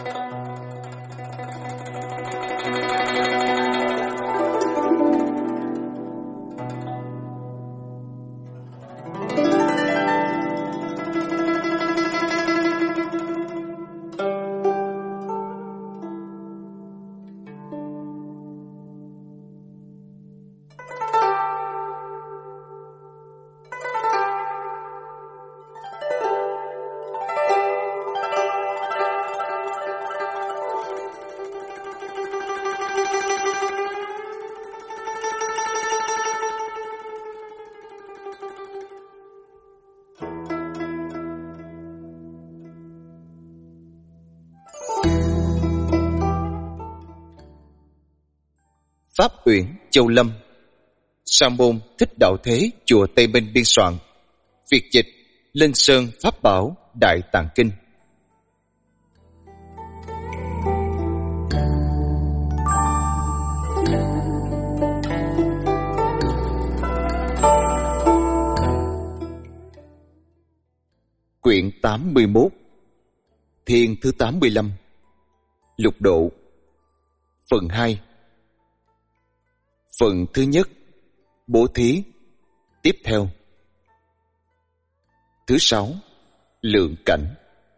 Pháp Uyển Châu Lâm. Sa môn Thích Đạo Thế, chùa Tây Minh biên soạn. Việt dịch Linh Sơn Pháp Bảo Đại Tạng Kinh. Quyển 81. Thiên thứ 85. Lục độ. Phần 2. Phần thứ nhất, bố thí. Tiếp theo. Thứ 6, lượng cảnh.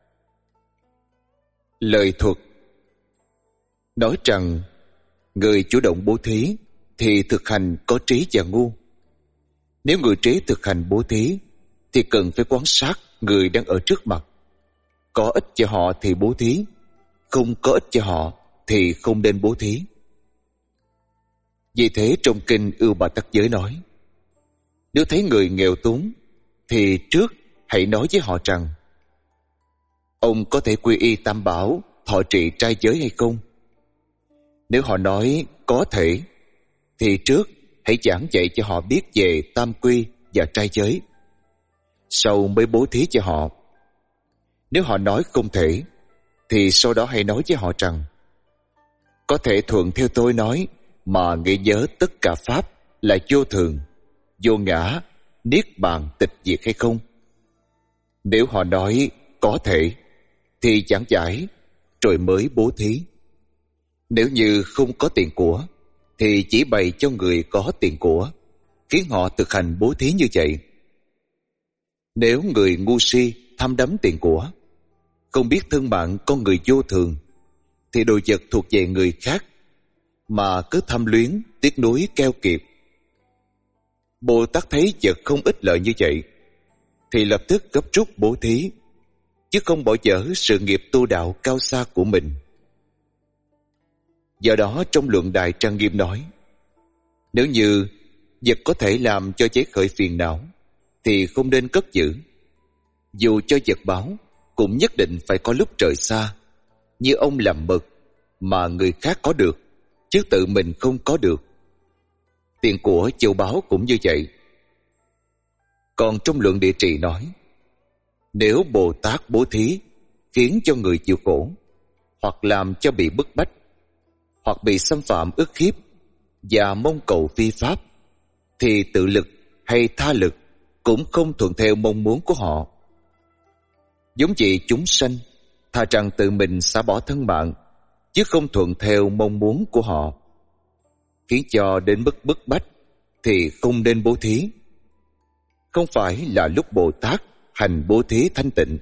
Lời thuật. Nói rằng người chủ động bố thí thì thực hành có trí và ngu. Nếu người trí thực hành bố thí thì cần phải quan sát người đang ở trước mặt. Có ích cho họ thì bố thí, không có ích cho họ thì không nên bố thí. Vì thế trong kinh Ưu Bà Tắc Giới nói, nếu thấy người nghèo túng thì trước hãy nói với họ rằng, ông có thể quy y Tam Bảo, thọ trì trai giới hay không? Nếu họ nói có thể, thì trước hãy giảng dạy cho họ biết về tam quy và trai giới, sau mới bố thí cho họ. Nếu họ nói không thể, thì sau đó hãy nói với họ rằng, có thể thuận theo tôi nói mà nghĩ nhớ tất cả pháp là vô thường, vô ngã, niết bàn tịch diệt hay không? Nếu họ nói có thể, thì giảng giải rồi mới bố thí. Nếu như không có tiền của, thì chỉ bày cho người có tiền của, khiến họ thực hành bố thí như vậy. Nếu người ngu si tham đắm tiền của, không biết thân mạng con người vô thường, thì đồ vật thuộc về người khác mà cứ tham luyến, tiếc nuối keo kiệt. Bồ Tát thấy vật không ích lợi như vậy thì lập tức gấp rút bố thí, chứ không bỏ dở sự nghiệp tu đạo cao xa của mình. Do đó trong luận Đại Trang Nghiêm nói, nếu như vật có thể làm cho cháy khởi phiền não thì không nên cất giữ. Dù cho vật báo cũng nhất định phải có lúc trời xa, như ông làm mực mà người khác có được, chứ tự mình không có được. Tiền của châu báu cũng như vậy. Còn trong luận Địa Trị nói, nếu Bồ Tát bố thí khiến cho người chịu khổ, hoặc làm cho bị bức bách, hoặc bị xâm phạm ức hiếp và mong cầu phi pháp, thì tự lực hay tha lực cũng không thuận theo mong muốn của họ. Giống vậy chúng sanh thà rằng tự mình xả bỏ thân mạng, chứ không thuận theo mong muốn của họ, khiến cho đến mức bức bách, thì không nên bố thí. Không phải là lúc Bồ Tát hành bố thí thanh tịnh.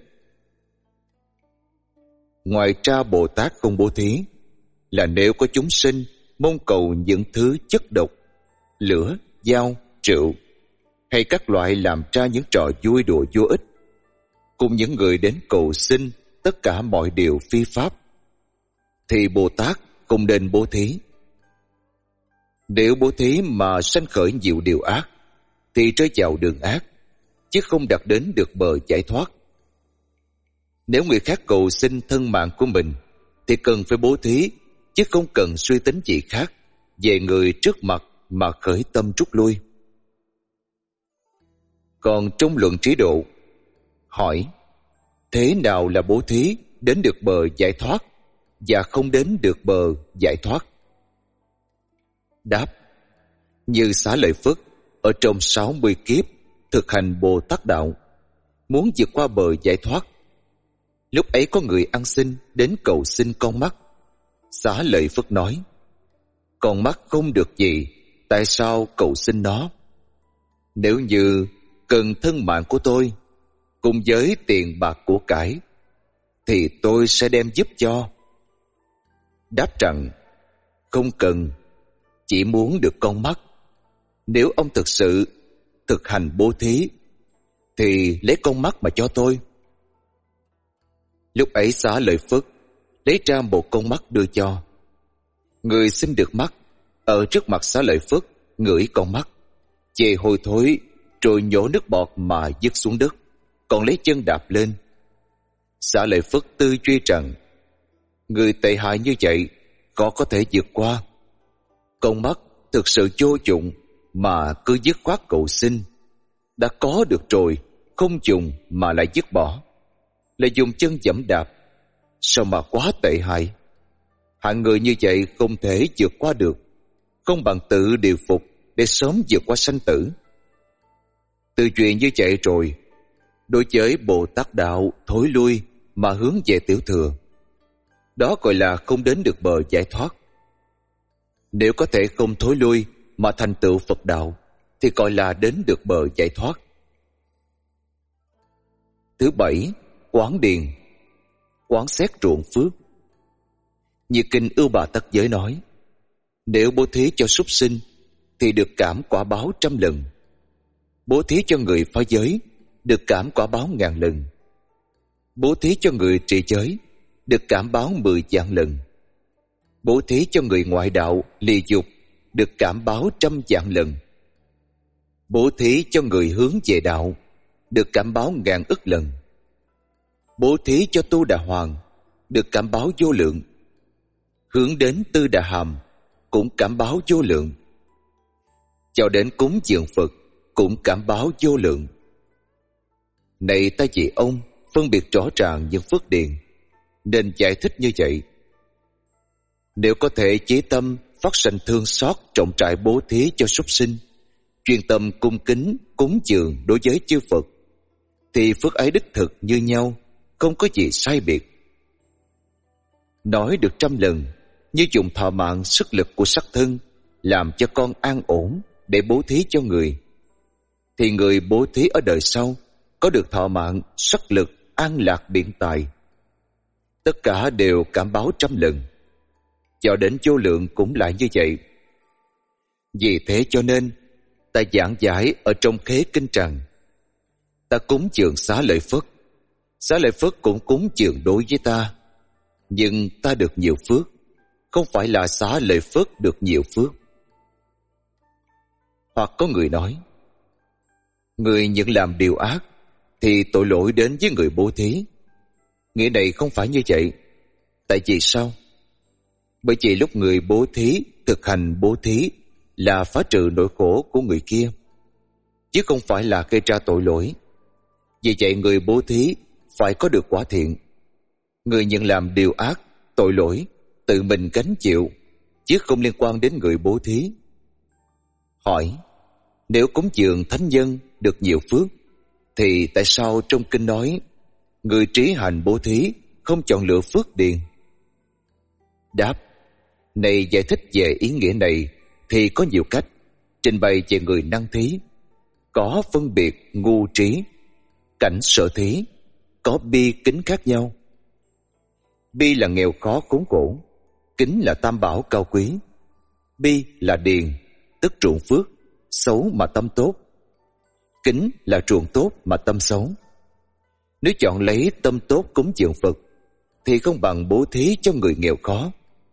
Ngoài ra Bồ Tát không bố thí là nếu có chúng sinh mong cầu những thứ chất độc, lửa, dao, rượu, hay các loại làm ra những trò vui đùa vô ích, cùng những người đến cầu xin tất cả mọi điều phi pháp, thì Bồ Tát không nên bố thí. Nếu bố thí mà sanh khởi nhiều điều ác, thì rơi vào đường ác, chứ không đạt đến được bờ giải thoát. Nếu người khác cầu xin thân mạng của mình, thì cần phải bố thí, chứ không cần suy tính gì khác về người trước mặt mà khởi tâm rút lui. Còn trong luận Trí Độ hỏi, thế nào là bố thí đến được bờ giải thoát và không đến được bờ giải thoát? Đáp, như Xá Lợi Phất ở trong 60 kiếp thực hành Bồ Tát đạo, muốn vượt qua bờ giải thoát, Lúc ấy có người ăn xin đến cầu xin con mắt. Xá Lợi Phất nói: con mắt không được gì, tại sao cầu xin nó? Nếu như cần thân mạng của tôi cùng với tiền bạc của cải thì tôi sẽ đem giúp cho. Đáp rằng: không cần, chỉ muốn được con mắt. Nếu ông thực sự thực hành bố thí thì lấy con mắt mà cho tôi. Lúc ấy Xá Lợi Phất lấy ra một con mắt đưa cho. Người xin được mắt ở trước mặt Xá Lợi Phất ngửi con mắt, chê hôi thối, rồi nhổ nước bọt mà vứt xuống đất, còn lấy chân đạp lên. Xá Lợi Phất tư duy rằng người tệ hại như vậy khó có thể vượt qua. Con mắt thực sự vô dụng mà cứ dứt khoát cầu xin. Đã có được rồi, không dùng mà lại dứt bỏ, lại dùng chân giẫm đạp, sao mà quá tệ hại. Hạng người như vậy không thể vượt qua được, không bằng tự điều phục để sớm vượt qua sanh tử. Từ chuyện như vậy rồi, đối với Bồ Tát đạo thối lui mà hướng về tiểu thừa, đó gọi là không đến được bờ giải thoát. Nếu có thể không thối lui mà thành tựu Phật đạo thì gọi là đến được bờ giải thoát. Thứ bảy, quán điền, quán xét ruộng phước. Như kinh Ưu Bà Tắc Giới nói: nếu bố thí cho súc sinh thì được cảm quả báo 100 lần. Bố thí cho người phá giới được cảm quả báo 1000 lần. Bố thí cho người trì giới được cảm báo 10 vạn lần. Bố thí cho người ngoại đạo lì dục được cảm báo 100 vạn lần. Bố thí cho người hướng về đạo được cảm báo 1000 ức lần. Bố thí cho Tu Đà Hoàng được cảm báo vô lượng. Hướng đến Tư Đà Hàm cũng cảm báo vô lượng. Cho đến cúng dường Phật cũng cảm báo vô lượng. Này ta vì ông phân biệt rõ ràng những phước điền, nên giải thích như vậy. Nếu có thể chí tâm phát sanh thương xót trọng trại bố thí cho súc sinh, chuyên tâm cung kính cúng dường đối với chư Phật, thì phước ấy đích thực như nhau, không có gì sai biệt. Nói được 100 lần, như dùng thọ mạng sức lực của sắc thân làm cho con an ổn để bố thí cho người, thì người bố thí ở đời sau có được thọ mạng, sắc lực, an lạc biện tài. Tất cả đều cảm báo 100 lần. Cho đến vô lượng cũng lại như vậy. Vì thế cho nên ta giảng giải ở trong Khế Kinh rằng: ta cúng dường Xá Lợi Phất, Xá Lợi Phất cũng cúng dường đối với ta, nhưng ta được nhiều phước, không phải là Xá Lợi Phất được nhiều phước. Hoặc có người nói: người những làm điều ác thì tội lỗi đến với người bố thí. Nghĩa này không phải như vậy. Tại vì sao? Bởi vì lúc người bố thí thực hành bố thí là phá trừ nỗi khổ của người kia, chứ không phải là gây ra tội lỗi. Vì vậy người bố thí phải có được quả thiện. Người nhận làm điều ác, tội lỗi tự mình gánh chịu, chứ không liên quan đến người bố thí. Hỏi: nếu cúng dường thánh nhân được nhiều phước, thì tại sao trong kinh nói người trí hành bố thí không chọn lựa phước điền? Đáp: này giải thích về ý nghĩa này thì có nhiều cách. Trình bày về người năng thí, có phân biệt ngu trí, cảnh sở thí, có bi kính khác nhau. Bi là nghèo khó khốn khổ, kính là tam bảo cao quý. Bi là điền, tức ruộng phước, xấu mà tâm tốt. Kính là ruộng tốt mà tâm xấu. Nếu chọn lấy tâm tốt cúng dường Phật thì không bằng bố thí cho người nghèo khó.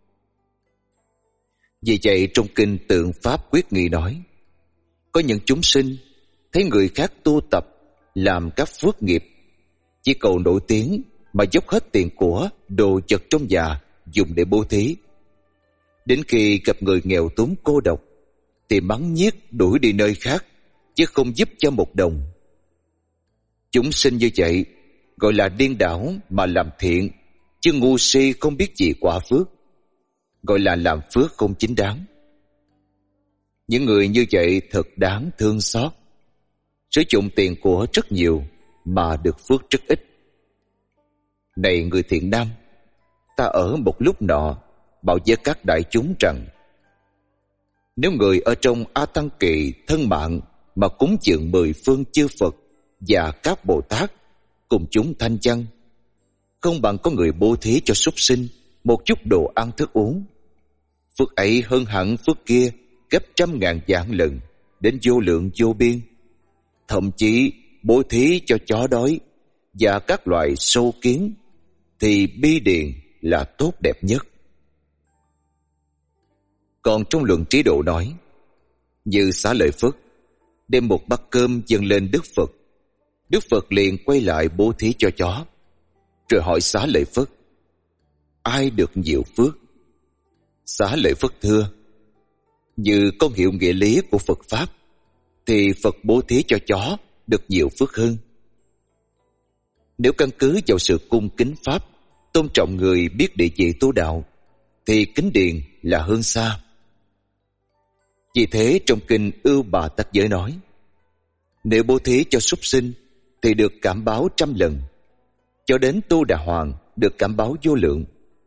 Vì vậy trong kinh Tượng Pháp Quyết Nghị nói: có những chúng sinh thấy người khác tu tập làm các phước nghiệp, chỉ cầu nổi tiếng mà dốc hết tiền của, đồ vật trong nhà dùng để bố thí. Đến khi gặp người nghèo túng cô độc thì mắng nhiếc đuổi đi nơi khác, chứ không giúp cho một đồng. Chúng sinh như vậy gọi là điên đảo mà làm thiện, chứ ngu si không biết gì quả phước, gọi là làm phước không chính đáng. Những người như vậy thật đáng thương xót, sử dụng tiền của rất nhiều mà được phước rất ít. Này người thiện nam, ta ở một lúc nọ bảo với các đại chúng rằng, nếu người ở trong A Tăng Kỳ thân mạng mà cúng dường 10 phương chư Phật và các Bồ Tát cùng chúng thanh văn, không bằng có người bố thí cho súc sinh một chút đồ ăn thức uống. Phước ấy hơn hẳn phước kia gấp 100.000 vạn lần, đến vô lượng vô biên. Thậm chí bố thí cho chó đói và các loài sâu kiến thì bi điền là tốt đẹp nhất. Còn trong luận trí độ nói, như Xá Lợi Phất đem một bát cơm dâng lên Đức Phật, Đức Phật liền quay lại bố thí cho chó, rồi hỏi Xá Lợi Phất, ai được nhiều phước? Xá Lợi Phất thưa, như con hiểu nghĩa lý của Phật Pháp thì Phật bố thí cho chó được nhiều phước hơn. Nếu căn cứ vào sự cung kính Pháp, tôn trọng người biết địa vị tu đạo, thì kính điền là hơn xa. Vì thế trong kinh Ưu Bà Tắc Giới nói, nếu bố thí cho súc sinh thì được cảm báo 100 lần, cho đến Tu Đà Hoàng được cảm báo vô lượng.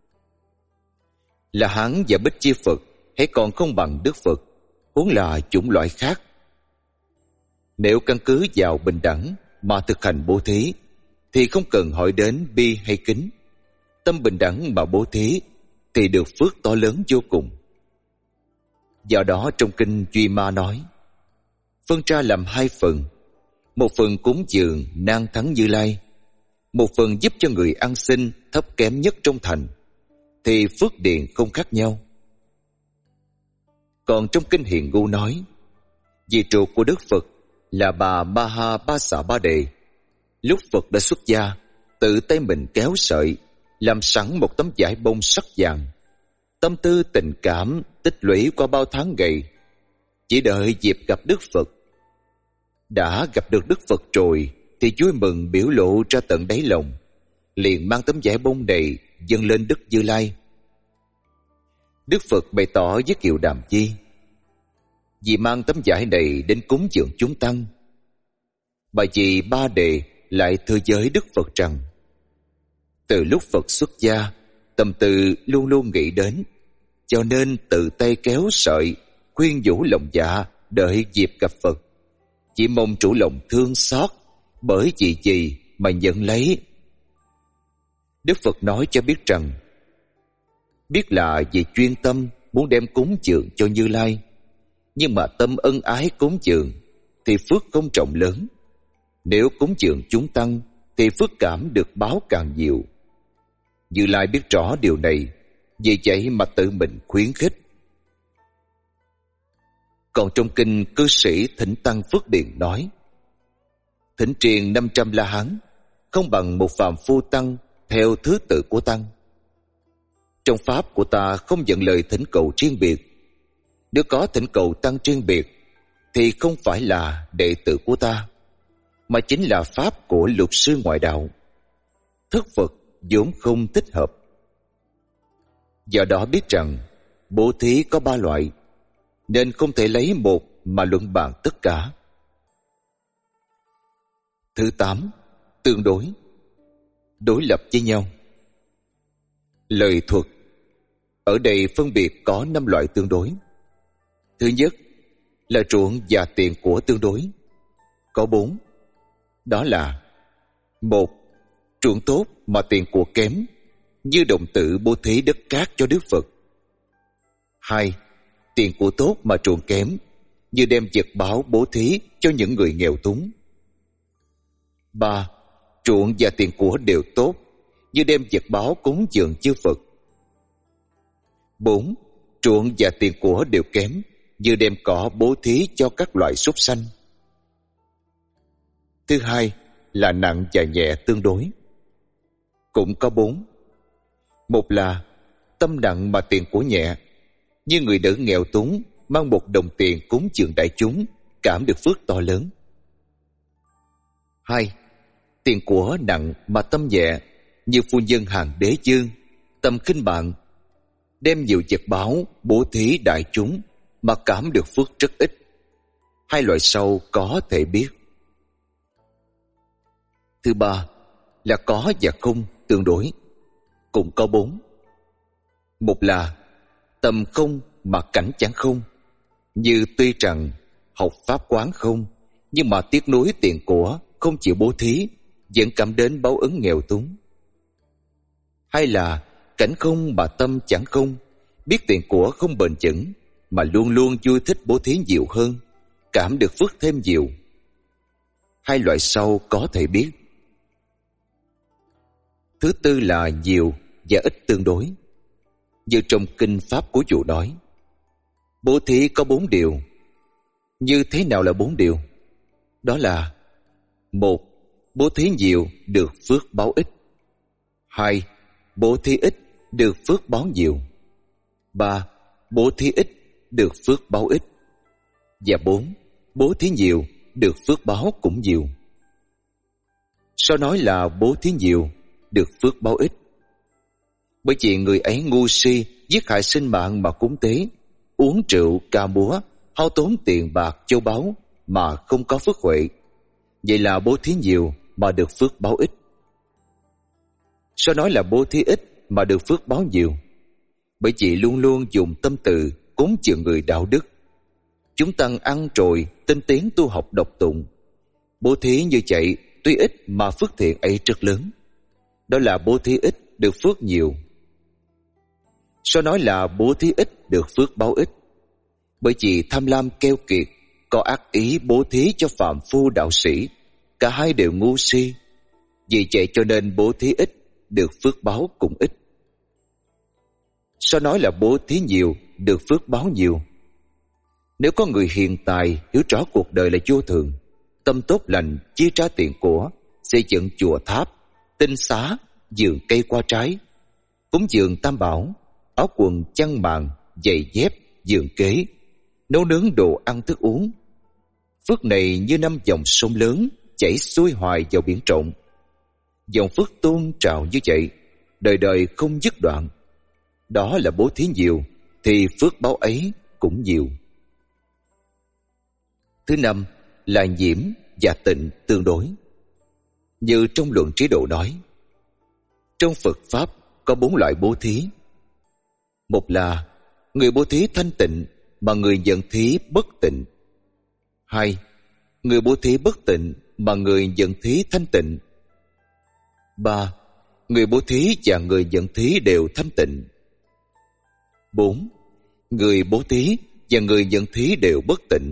La Hán và Bích Chi Phật hãy còn không bằng Đức Phật, huống là chủng loại khác. Nếu căn cứ vào bình đẳng mà thực hành bố thí thì không cần hỏi đến bi hay kính. Tâm bình đẳng mà bố thí thì được phước to lớn vô cùng. Do đó trong kinh Duy Ma nói, phân ra làm 2 phần, một phần cúng dường nan thắng Như Lai, một phần giúp cho người ăn xin thấp kém nhất trong thành, thì phước điền không khác nhau. Còn trong kinh Hiền Ngu nói, vị trụ của Đức Phật là bà Maha Ba Xà Ba Đề. Lúc Phật đã xuất gia, tự tay mình kéo sợi, làm sẵn một tấm vải bông sắc vàng. Tâm tư tình cảm tích lũy qua bao tháng ngày, chỉ đợi dịp gặp Đức Phật. Đã gặp được Đức Phật rồi thì vui mừng biểu lộ ra tận đáy lòng, liền mang tấm vải bông này dâng lên Đức Như Lai. Đức Phật bày tỏ với Kiều Đàm Chi, vì mang tấm vải này đến cúng dường chúng tăng. Bà dì Ba Đề lại thưa với Đức Phật rằng, từ lúc Phật xuất gia, tâm tư luôn luôn nghĩ đến, cho nên tự tay kéo sợi, khuyên nhủ lòng dạ đợi dịp gặp Phật, chỉ mong chủ lòng thương xót, bởi vì gì mà nhận lấy. Đức Phật nói cho biết rằng, biết là vì chuyên tâm muốn đem cúng dường cho Như Lai, nhưng mà tâm ân ái cúng dường thì phước không trọng lớn. Nếu cúng dường chúng tăng thì phước cảm được báo càng nhiều. Như Lai biết rõ điều này, vì vậy mà tự mình khuyến khích. Còn trong kinh Cư Sĩ Thỉnh Tăng Phước Điền nói, thỉnh triền 500 La Hán không bằng một phàm phu tăng theo thứ tự của tăng. Trong pháp của ta không dẫn lời thỉnh cầu riêng biệt. Nếu có thỉnh cầu tăng riêng biệt thì không phải là đệ tử của ta, mà chính là pháp của lục sư ngoại đạo. Thức Phật vốn không thích hợp. Do đó biết rằng bố thí có 3 loại, nên không thể lấy một mà luận bàn tất cả. Thứ 8. Tương đối. Đối lập với nhau. Lời thuật ở đây phân biệt có 5 loại tương đối. Thứ nhất là ruộng và tiền của tương đối. Có 4. Đó là: 1. Ruộng tốt mà tiền của kém, như đồng tử bố thí đất cát cho Đức Phật. 2. Tiền của tốt mà ruộng kém, như đem vật báo bố thí cho những người nghèo túng. 3. Ruộng và tiền của đều tốt, như đem vật báo cúng dường chư Phật. 4. Ruộng và tiền của đều kém, như đem cỏ bố thí cho các loài súc sanh. Thứ hai là nặng và nhẹ tương đối. Cũng có 4. Một là tâm nặng mà tiền của nhẹ, như người đỡ nghèo túng mang 1 đồng tiền cúng dường đại chúng, cảm được phước to lớn. 2. Tiền của nặng mà tâm nhẹ, như phu nhân hàng đế dương, tâm khinh bạn, đem nhiều vật báo bố thí đại chúng mà cảm được phước rất ít. 2 loại sau có thể biết. Thứ ba là có và không, tương đối, cũng có 4. Một là tâm không mà cảnh chẳng không, như tuy rằng học pháp quán không, nhưng mà tiếc nuối tiền của, không chịu bố thí, vẫn cảm đến báo ứng nghèo túng. Hay là cảnh không mà tâm chẳng không, biết tiền của không bền vững, mà luôn luôn vui thích bố thí nhiều hơn, cảm được phước thêm nhiều. Hai loại sau có thể biết. Thứ tư là nhiều và ít tương đối. Như trong kinh pháp của chủ nói, bố thí có 4 điều. Như thế nào là 4 điều? Đó là: 1. Bố thí nhiều được phước báo ít. 2. Bố thí ít được phước báo nhiều. 3. Bố thí ít được phước báo ít. Và 4. Bố thí nhiều được phước báo cũng nhiều. Sao nói là bố thí nhiều được phước báo ít? Bởi vì người ấy ngu si, giết hại sinh mạng mà cúng tế, uống rượu ca múa, hao tốn tiền bạc châu báu mà không có phước huệ. Vậy là bố thí nhiều mà được phước báo ít. Sao nói là bố thí ít mà được phước báo nhiều? Bởi vì luôn luôn dùng tâm từ cúng dường người đạo đức. Chúng tăng ăn trồi, tinh tiến tu học độc tụng. Bố thí như vậy tuy ít mà phước thiện ấy rất lớn. Đó là bố thí ít được phước nhiều. Sao nói là bố thí ít được phước báo ít? Bởi vì tham lam keo kiệt, có ác ý bố thí cho phàm phu đạo sĩ, cả hai đều ngu si. Vì vậy cho nên bố thí ít được phước báo cũng ít. Sao nói là bố thí nhiều được phước báo nhiều? Nếu có người hiền tài hiểu rõ cuộc đời là vô thường, tâm tốt lành chia ra tiền của, xây dựng chùa tháp, tinh xá, vườn cây qua trái, cúng dường tam bảo, áo quần chăn màn, giày dép, giường kế, nấu nướng đồ ăn thức uống. Phước này như 5 dòng sông lớn chảy xuôi hoài vào biển rộng. Dòng phước tuôn trào như vậy, đời đời không dứt đoạn. Đó là bố thí nhiều, thì phước báo ấy cũng nhiều. Thứ 5 là nhiễm và tịnh tương đối. Như trong luận Trí Độ nói, trong Phật Pháp có 4 loại bố thí. Một là người bố thí thanh tịnh mà người nhận thí bất tịnh. 2. Người bố thí bất tịnh mà người nhận thí thanh tịnh. 3. Người bố thí và người nhận thí đều thanh tịnh. 4. Người bố thí và người nhận thí đều bất tịnh.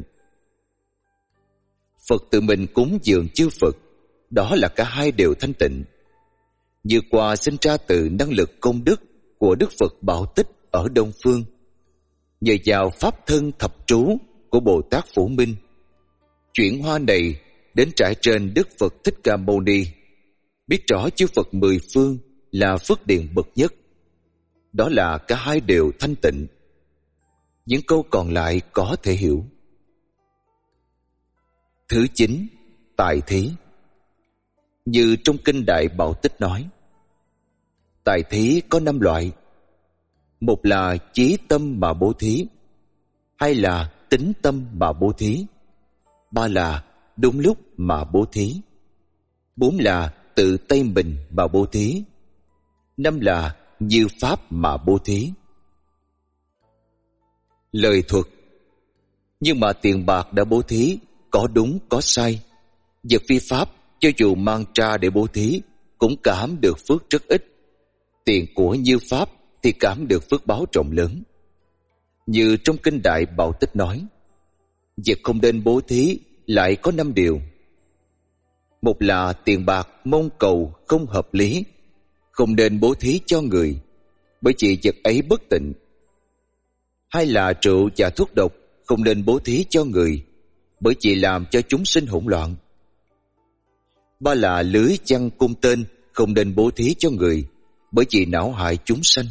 Phật tự mình cúng dường chư Phật, đó là cả hai đều thanh tịnh. Như quà sinh ra từ năng lực công đức của Đức Phật Bảo Tích ở Đông Phương, nhờ vào pháp thân thập trú của Bồ Tát Phổ Minh, chuyển hoa này đến trải trên Đức Phật Thích Ca Mâu Ni, biết rõ chư Phật 10 phương là phước điền bậc nhất. Đó là cả hai đều thanh tịnh. Những câu còn lại có thể hiểu. Thứ 9, tài thí. Như trong kinh Đại Bảo Tích nói, tài thí có 5 loại. Một là chí tâm mà bố thí. 2 là tính tâm mà bố thí. 3 là đúng lúc mà bố thí. 4 là tự tay mình mà bố thí. 5 là như pháp mà bố thí. Lời thuật: nhưng mà tiền bạc đã bố thí có đúng có sai. Vật phi pháp cho dù mang ra để bố thí cũng cảm được phước rất ít. Tiền của như pháp thì cảm được phước báo rộng lớn. Như trong kinh Đại Bảo Tích nói, việc không nên bố thí lại có 5 điều. Một là tiền bạc mong cầu không hợp lý, không nên bố thí cho người, bởi vì vật ấy bất tịnh. 2 là rượu và thuốc độc, không nên bố thí cho người, bởi vì làm cho chúng sinh hỗn loạn. 3 là lưới chăn cung tên, không nên bố thí cho người, bởi vì não hại chúng sanh.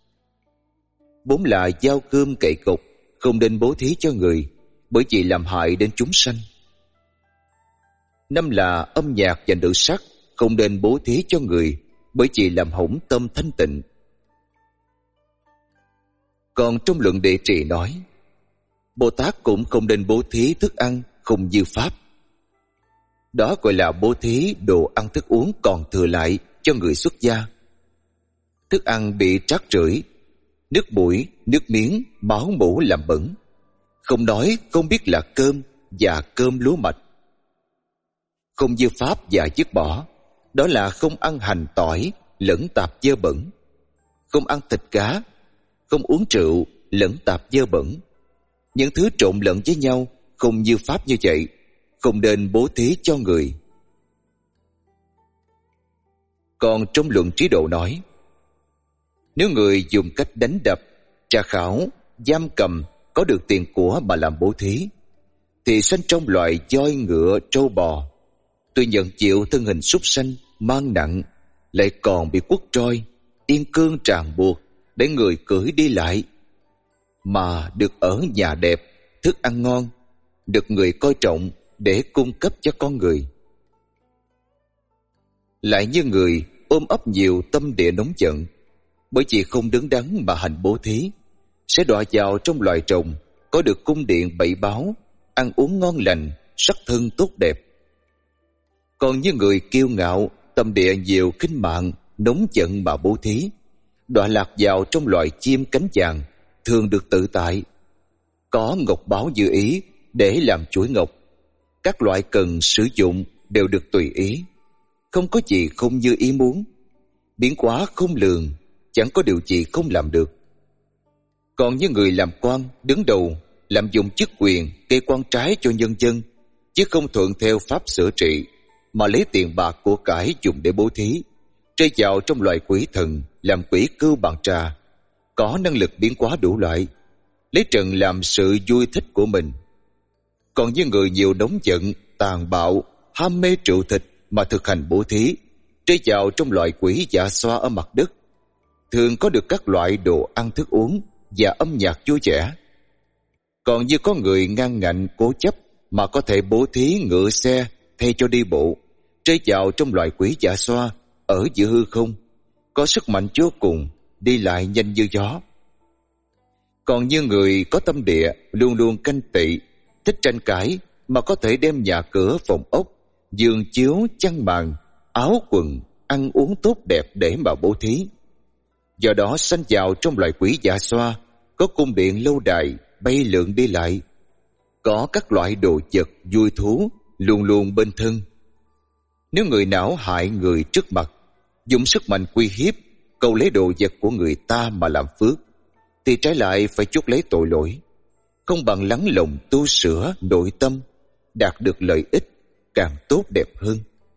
4 là dao cơm cậy cục, không nên bố thí cho người, bởi vì làm hại đến chúng sanh. 5 là âm nhạc và nữ sắc, không nên bố thí cho người, bởi vì làm hỏng tâm thanh tịnh. Còn trong luận Địa Trì nói, Bồ Tát cũng không nên bố thí thức ăn không như pháp. Đó gọi là bố thí đồ ăn thức uống còn thừa lại cho người xuất gia. Thức ăn bị trát rưởi, nước bụi, nước miếng, máu mủ làm bẩn. Không nói không biết là cơm và cơm lúa mạch. Không dư pháp và dứt bỏ, đó là không ăn hành tỏi lẫn tạp dơ bẩn. Không ăn thịt cá, không uống rượu lẫn tạp dơ bẩn. Những thứ trộn lẫn với nhau không như pháp như vậy, không nên bố thí cho người. Còn trong luận Trí Độ nói, nếu người dùng cách đánh đập, tra khảo, giam cầm có được tiền của mà làm bố thí, thì sanh trong loài voi ngựa trâu bò, tuy nhận chịu thân hình súc sanh mang nặng, lại còn bị quất roi, yên cương ràng buộc để người cưỡi đi lại, mà được ở nhà đẹp, thức ăn ngon, được người coi trọng để cung cấp cho con người. Lại như người ôm ấp nhiều tâm địa nóng giận, bởi vì không đứng đắn mà hành bố thí, sẽ đọa vào trong loài rồng có được cung điện bảy báo, ăn uống ngon lành, sắc thân tốt đẹp. Còn như người kiêu ngạo, tâm địa nhiều khinh mạng, nóng giận mà bố thí, đọa lạc vào trong loài chim cánh vàng, thường được tự tại, có ngọc báu như ý để làm chuỗi ngọc. Các loại cần sử dụng đều được tùy ý, không có gì không như ý muốn, biến hóa không lường, chẳng có điều gì không làm được. Còn như người làm quan đứng đầu, làm dụng chức quyền gây quan trái cho nhân dân, chứ không thuận theo pháp sửa trị, mà lấy tiền bạc của cải dùng để bố thí, rơi vào trong loài quỷ thần, làm quỷ cưu bàn trà, có năng lực biến hóa đủ loại, lấy trần làm sự vui thích của mình. Còn như người nhiều nóng giận, tàn bạo, ham mê rượu thịt mà thực hành bố thí, rơi vào trong loài quỷ dạ xoa ở mặt đất, thường có được các loại đồ ăn thức uống và âm nhạc vui vẻ. Còn như có người ngang ngạnh cố chấp mà có thể bố thí ngựa xe thay cho đi bộ, rơi vào trong loài quỷ dạ xoa ở giữa hư không, có sức mạnh vô cùng, đi lại nhanh như gió. Còn như người có tâm địa luôn luôn canh tị, thích tranh cãi mà có thể đem nhà cửa phòng ốc, giường chiếu chăn màn, áo quần, ăn uống tốt đẹp để mà bố thí, do đó sanh vào trong loài quỷ dạ xoa, có cung điện lâu đài bay lượn đi lại, có các loại đồ vật vui thú luôn luôn bên thân. Nếu người não hại người trước mặt, dùng sức mạnh uy hiếp, cầu lấy đồ vật của người ta mà làm phước, thì trái lại phải chuốc lấy tội lỗi, không bằng lắng lòng tu sửa nội tâm, đạt được lợi ích càng tốt đẹp hơn.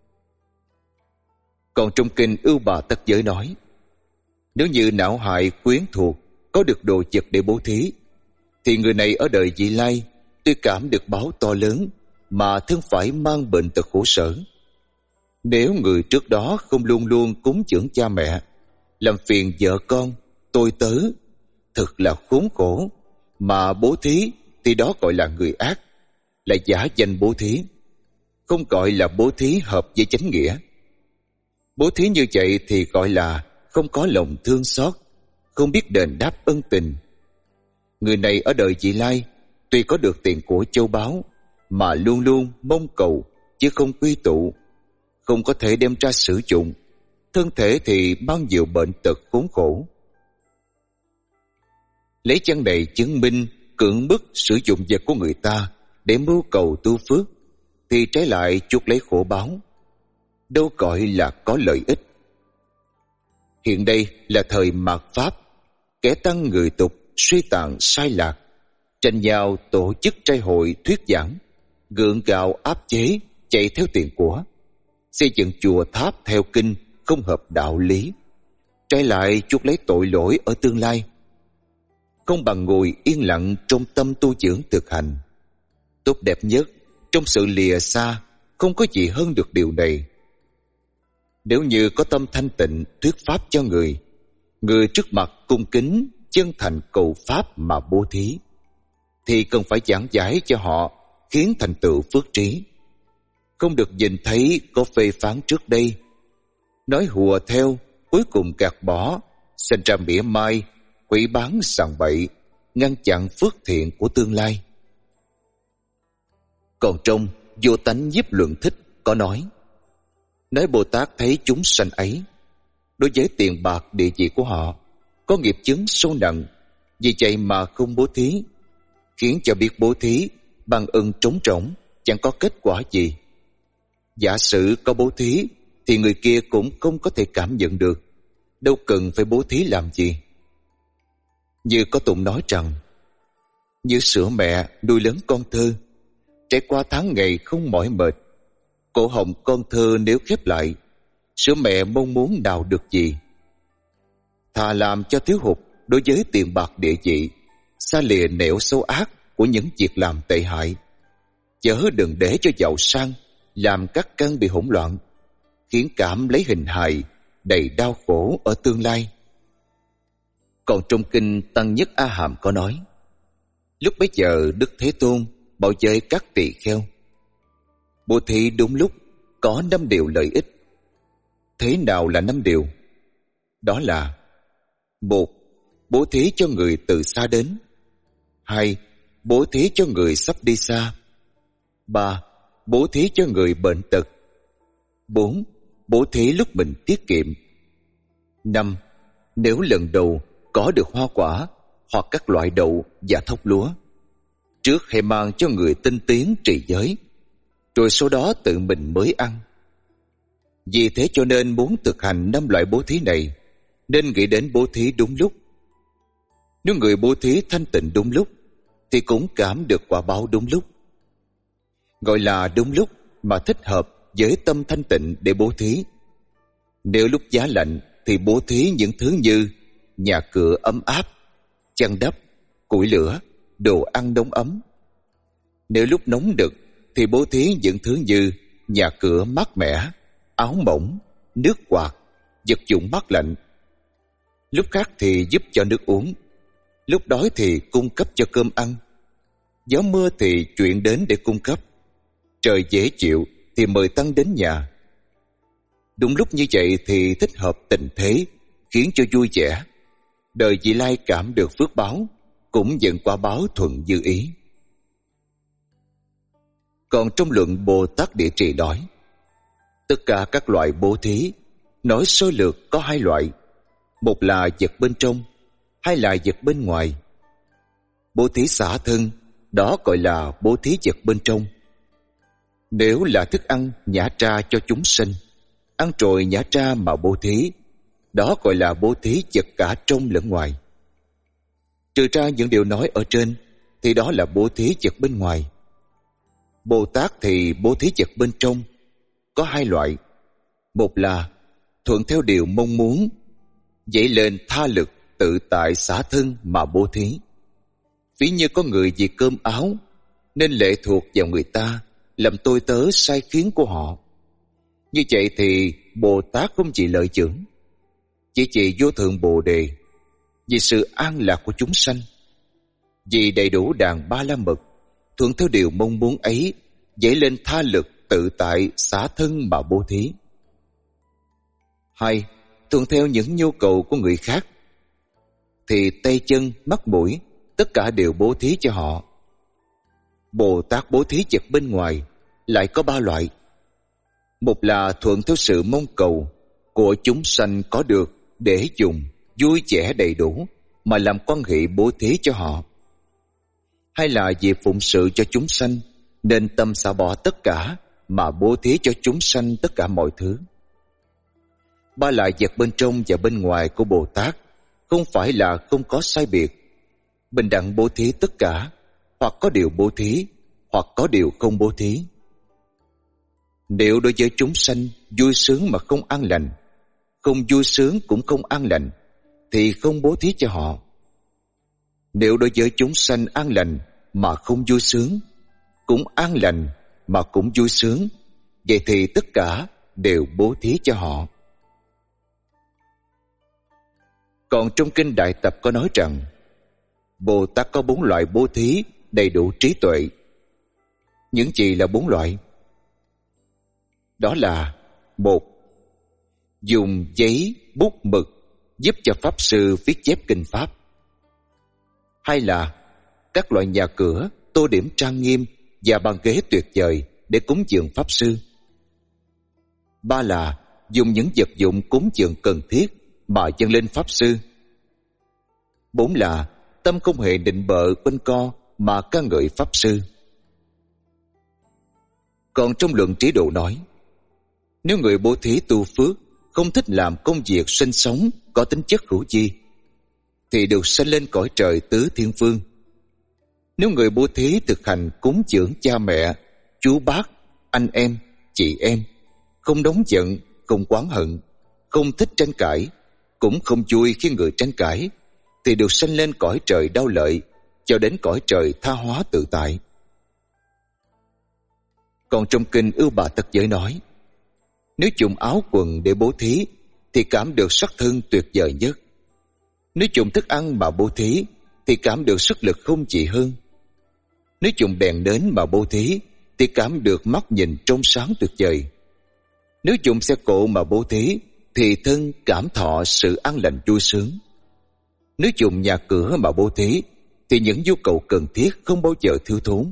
Còn trong kinh Ưu Bà Tất Giới nói, nếu như não hại quyến thuộc có được đồ vật để bố thí, thì người này ở đời vị lai tuy cảm được báo to lớn, mà thân phải mang bệnh tật khổ sở. Nếu người trước đó không luôn luôn cúng dưỡng cha mẹ, làm phiền vợ con, tôi tớ, thật là khốn khổ, mà bố thí thì đó gọi là người ác, là giả danh bố thí, không gọi là bố thí hợp với chánh nghĩa. Bố thí như vậy thì gọi là không có lòng thương xót, không biết đền đáp ân tình. Người này ở đời vị lai tuy có được tiền của châu báu, mà luôn luôn mong cầu chứ không quy tụ, không có thể đem ra sử dụng, thân thể thì mang nhiều bệnh tật khốn khổ. Lấy chân này chứng minh cưỡng bức sử dụng vật của người ta để mưu cầu tu phước, thì trái lại chuốc lấy khổ báo, đâu gọi là có lợi ích. Hiện đây là thời mạt Pháp, kẻ tăng người tục suy tàn sai lạc, tranh nhau tổ chức trai hội thuyết giảng, gượng gạo áp chế, chạy theo tiền của, xây dựng chùa tháp theo kinh không hợp đạo lý, trái lại chuốc lấy tội lỗi ở tương lai. Không bằng ngồi yên lặng trong tâm tu dưỡng thực hành. Tốt đẹp nhất trong sự lìa xa, không có gì hơn được điều này. Nếu như có tâm thanh tịnh thuyết pháp cho người, người trước mặt cung kính chân thành cầu pháp mà bố thí, thì cần phải giảng giải cho họ, khiến thành tựu phước trí. Không được nhìn thấy có phê phán trước đây, nói hùa theo, cuối cùng gạt bỏ, sinh ra mỉa mai, quỷ bán sằng bậy, ngăn chặn phước thiện của tương lai. Còn trong Vô Tánh Nhiếp Luận Thích có nói Bồ Tát thấy chúng sanh ấy đối với tiền bạc địa vị của họ có nghiệp chướng sâu nặng, vì vậy mà không bố thí, khiến cho biết bố thí bằng ưng trống rỗng, chẳng có kết quả gì. Giả sử có bố thí thì người kia cũng không có thể cảm nhận được, đâu cần phải bố thí làm gì. Như có tụng nói rằng, như sữa mẹ nuôi lớn con thơ, trải qua tháng ngày không mỏi mệt. Cổ họng con thơ nếu khép lại, sữa mẹ mong muốn nào được gì. Thà làm cho thiếu hụt đối với tiền bạc địa vị, xa lìa nẻo xấu ác của những việc làm tệ hại, chớ đừng để cho giàu sang làm các căn bị hỗn loạn, khiến cảm lấy hình hài đầy đau khổ ở tương lai. Còn trong kinh Tăng Nhất A Hàm có nói, lúc bấy giờ Đức Thế Tôn bảo với các tỳ kheo, bố thí đúng lúc có 5 điều lợi ích. Thế nào là 5 điều? Đó là: 1. Bố thí cho người từ xa đến. 2. Bố thí cho người sắp đi xa. 3. Bố thí cho người bệnh tật. 4. Bố thí lúc mình tiết kiệm. 5. Nếu lần đầu có được hoa quả hoặc các loại đậu và thóc lúa, trước hãy mang cho người tinh tiến trì giới, rồi sau đó tự mình mới ăn. Vì thế cho nên muốn thực hành 5 loại bố thí này, nên nghĩ đến bố thí đúng lúc. Nếu người bố thí thanh tịnh đúng lúc, thì cũng cảm được quả báo đúng lúc. Gọi là đúng lúc mà thích hợp với tâm thanh tịnh để bố thí. Nếu lúc giá lạnh thì bố thí những thứ như nhà cửa ấm áp, chăn đắp, củi lửa, đồ ăn nóng ấm. Nếu lúc nóng đực thì bố thí những thứ như nhà cửa mát mẻ, áo mỏng, nước quạt, vật dụng mát lạnh. Lúc khác thì giúp cho nước uống, lúc đói thì cung cấp cho cơm ăn, gió mưa thì chuyển đến để cung cấp, trời dễ chịu thì mời tăng đến nhà. Đúng lúc như vậy thì thích hợp tình thế, khiến cho vui vẻ, đời vị lai cảm được phước báo, cũng nhận quả báo thuận như ý. Còn trong luận Bồ Tát Địa Trì nói, tất cả các loại bố thí, nói sơ lược có 2 loại, một là vật bên trong, 2 là vật bên ngoài. Bố thí xả thân, đó gọi là bố thí vật bên trong. Nếu là thức ăn nhả ra cho chúng sinh, ăn rồi nhả ra mà bố thí, đó gọi là bố thí vật cả trong lẫn ngoài. Trừ ra những điều nói ở trên, thì đó là bố thí vật bên ngoài. Bồ Tát thì bố thí vật bên trong có 2 loại. Một là thuận theo điều mong muốn, dậy lên tha lực tự tại xả thân mà bố thí. Ví như có người vì cơm áo nên lệ thuộc vào người ta, làm tôi tớ sai khiến của họ. Như vậy thì Bồ Tát không chỉ lợi dưỡng, chỉ vô thượng Bồ Đề, vì sự an lạc của chúng sanh, vì đầy đủ đàn ba la mật, thuận theo điều mong muốn ấy, dậy lên tha lực tự tại xả thân mà bố thí. 2. Thuận theo những nhu cầu của người khác, thì tay chân mắt mũi tất cả đều bố thí cho họ. Bồ Tát bố thí vật bên ngoài lại có 3 loại. Một là thuận theo sự mong cầu của chúng sanh có được để dùng vui vẻ đầy đủ mà làm quan hệ bố thí cho họ. 2 là vì phụng sự cho chúng sanh nên tâm xả bỏ tất cả mà bố thí cho chúng sanh tất cả mọi thứ. 3 loại vật bên trong và bên ngoài của Bồ Tát không phải là không có sai biệt, bình đẳng bố thí tất cả, hoặc có điều bố thí, hoặc có điều không bố thí. Nếu đối với chúng sanh vui sướng mà không an lành, không vui sướng cũng không an lành, thì không bố thí cho họ. Nếu đối với chúng sanh an lành mà không vui sướng, cũng an lành mà cũng vui sướng, vậy thì tất cả đều bố thí cho họ. Còn trong kinh Đại Tập có nói rằng, Bồ Tát có 4 loại bố thí đầy đủ trí tuệ. Những gì là 4 loại? Đó là: 1. Dùng giấy, bút, mực giúp cho Pháp Sư viết chép kinh Pháp. 2 là các loại nhà cửa tô điểm trang nghiêm và bàn ghế tuyệt vời để cúng dường Pháp Sư. 3 là dùng những vật dụng cúng dường cần thiết mà dâng lên pháp sư. 4 là tâm không hề định bợ quanh co mà ca ngợi pháp sư. Còn trong luận Trí Độ nói, nếu người bố thí tu phước không thích làm công việc sinh sống có tính chất hữu vi, thì được sanh lên cõi trời tứ thiên phương. Nếu người bố thí thực hành cúng dường cha mẹ, chú bác, anh em, chị em, không nóng giận, không oán hận, không thích tranh cãi, cũng không vui khi người tranh cãi, thì được sanh lên cõi trời đau lợi, cho đến cõi trời tha hóa tự tại. Còn trong kinh Ưu Bà Tắc Giới nói, nếu dùng áo quần để bố thí thì cảm được sắc thân tuyệt vời nhất. Nếu dùng thức ăn mà bố thí thì cảm được sức lực không chỉ hơn. Nếu dùng đèn nến mà bố thí thì cảm được mắt nhìn trong sáng tuyệt vời. Nếu dùng xe cộ mà bố thí thì thân cảm thọ sự an lành vui sướng. Nếu dùng nhà cửa mà bố thí thì những nhu cầu cần thiết không bao giờ thiếu thốn.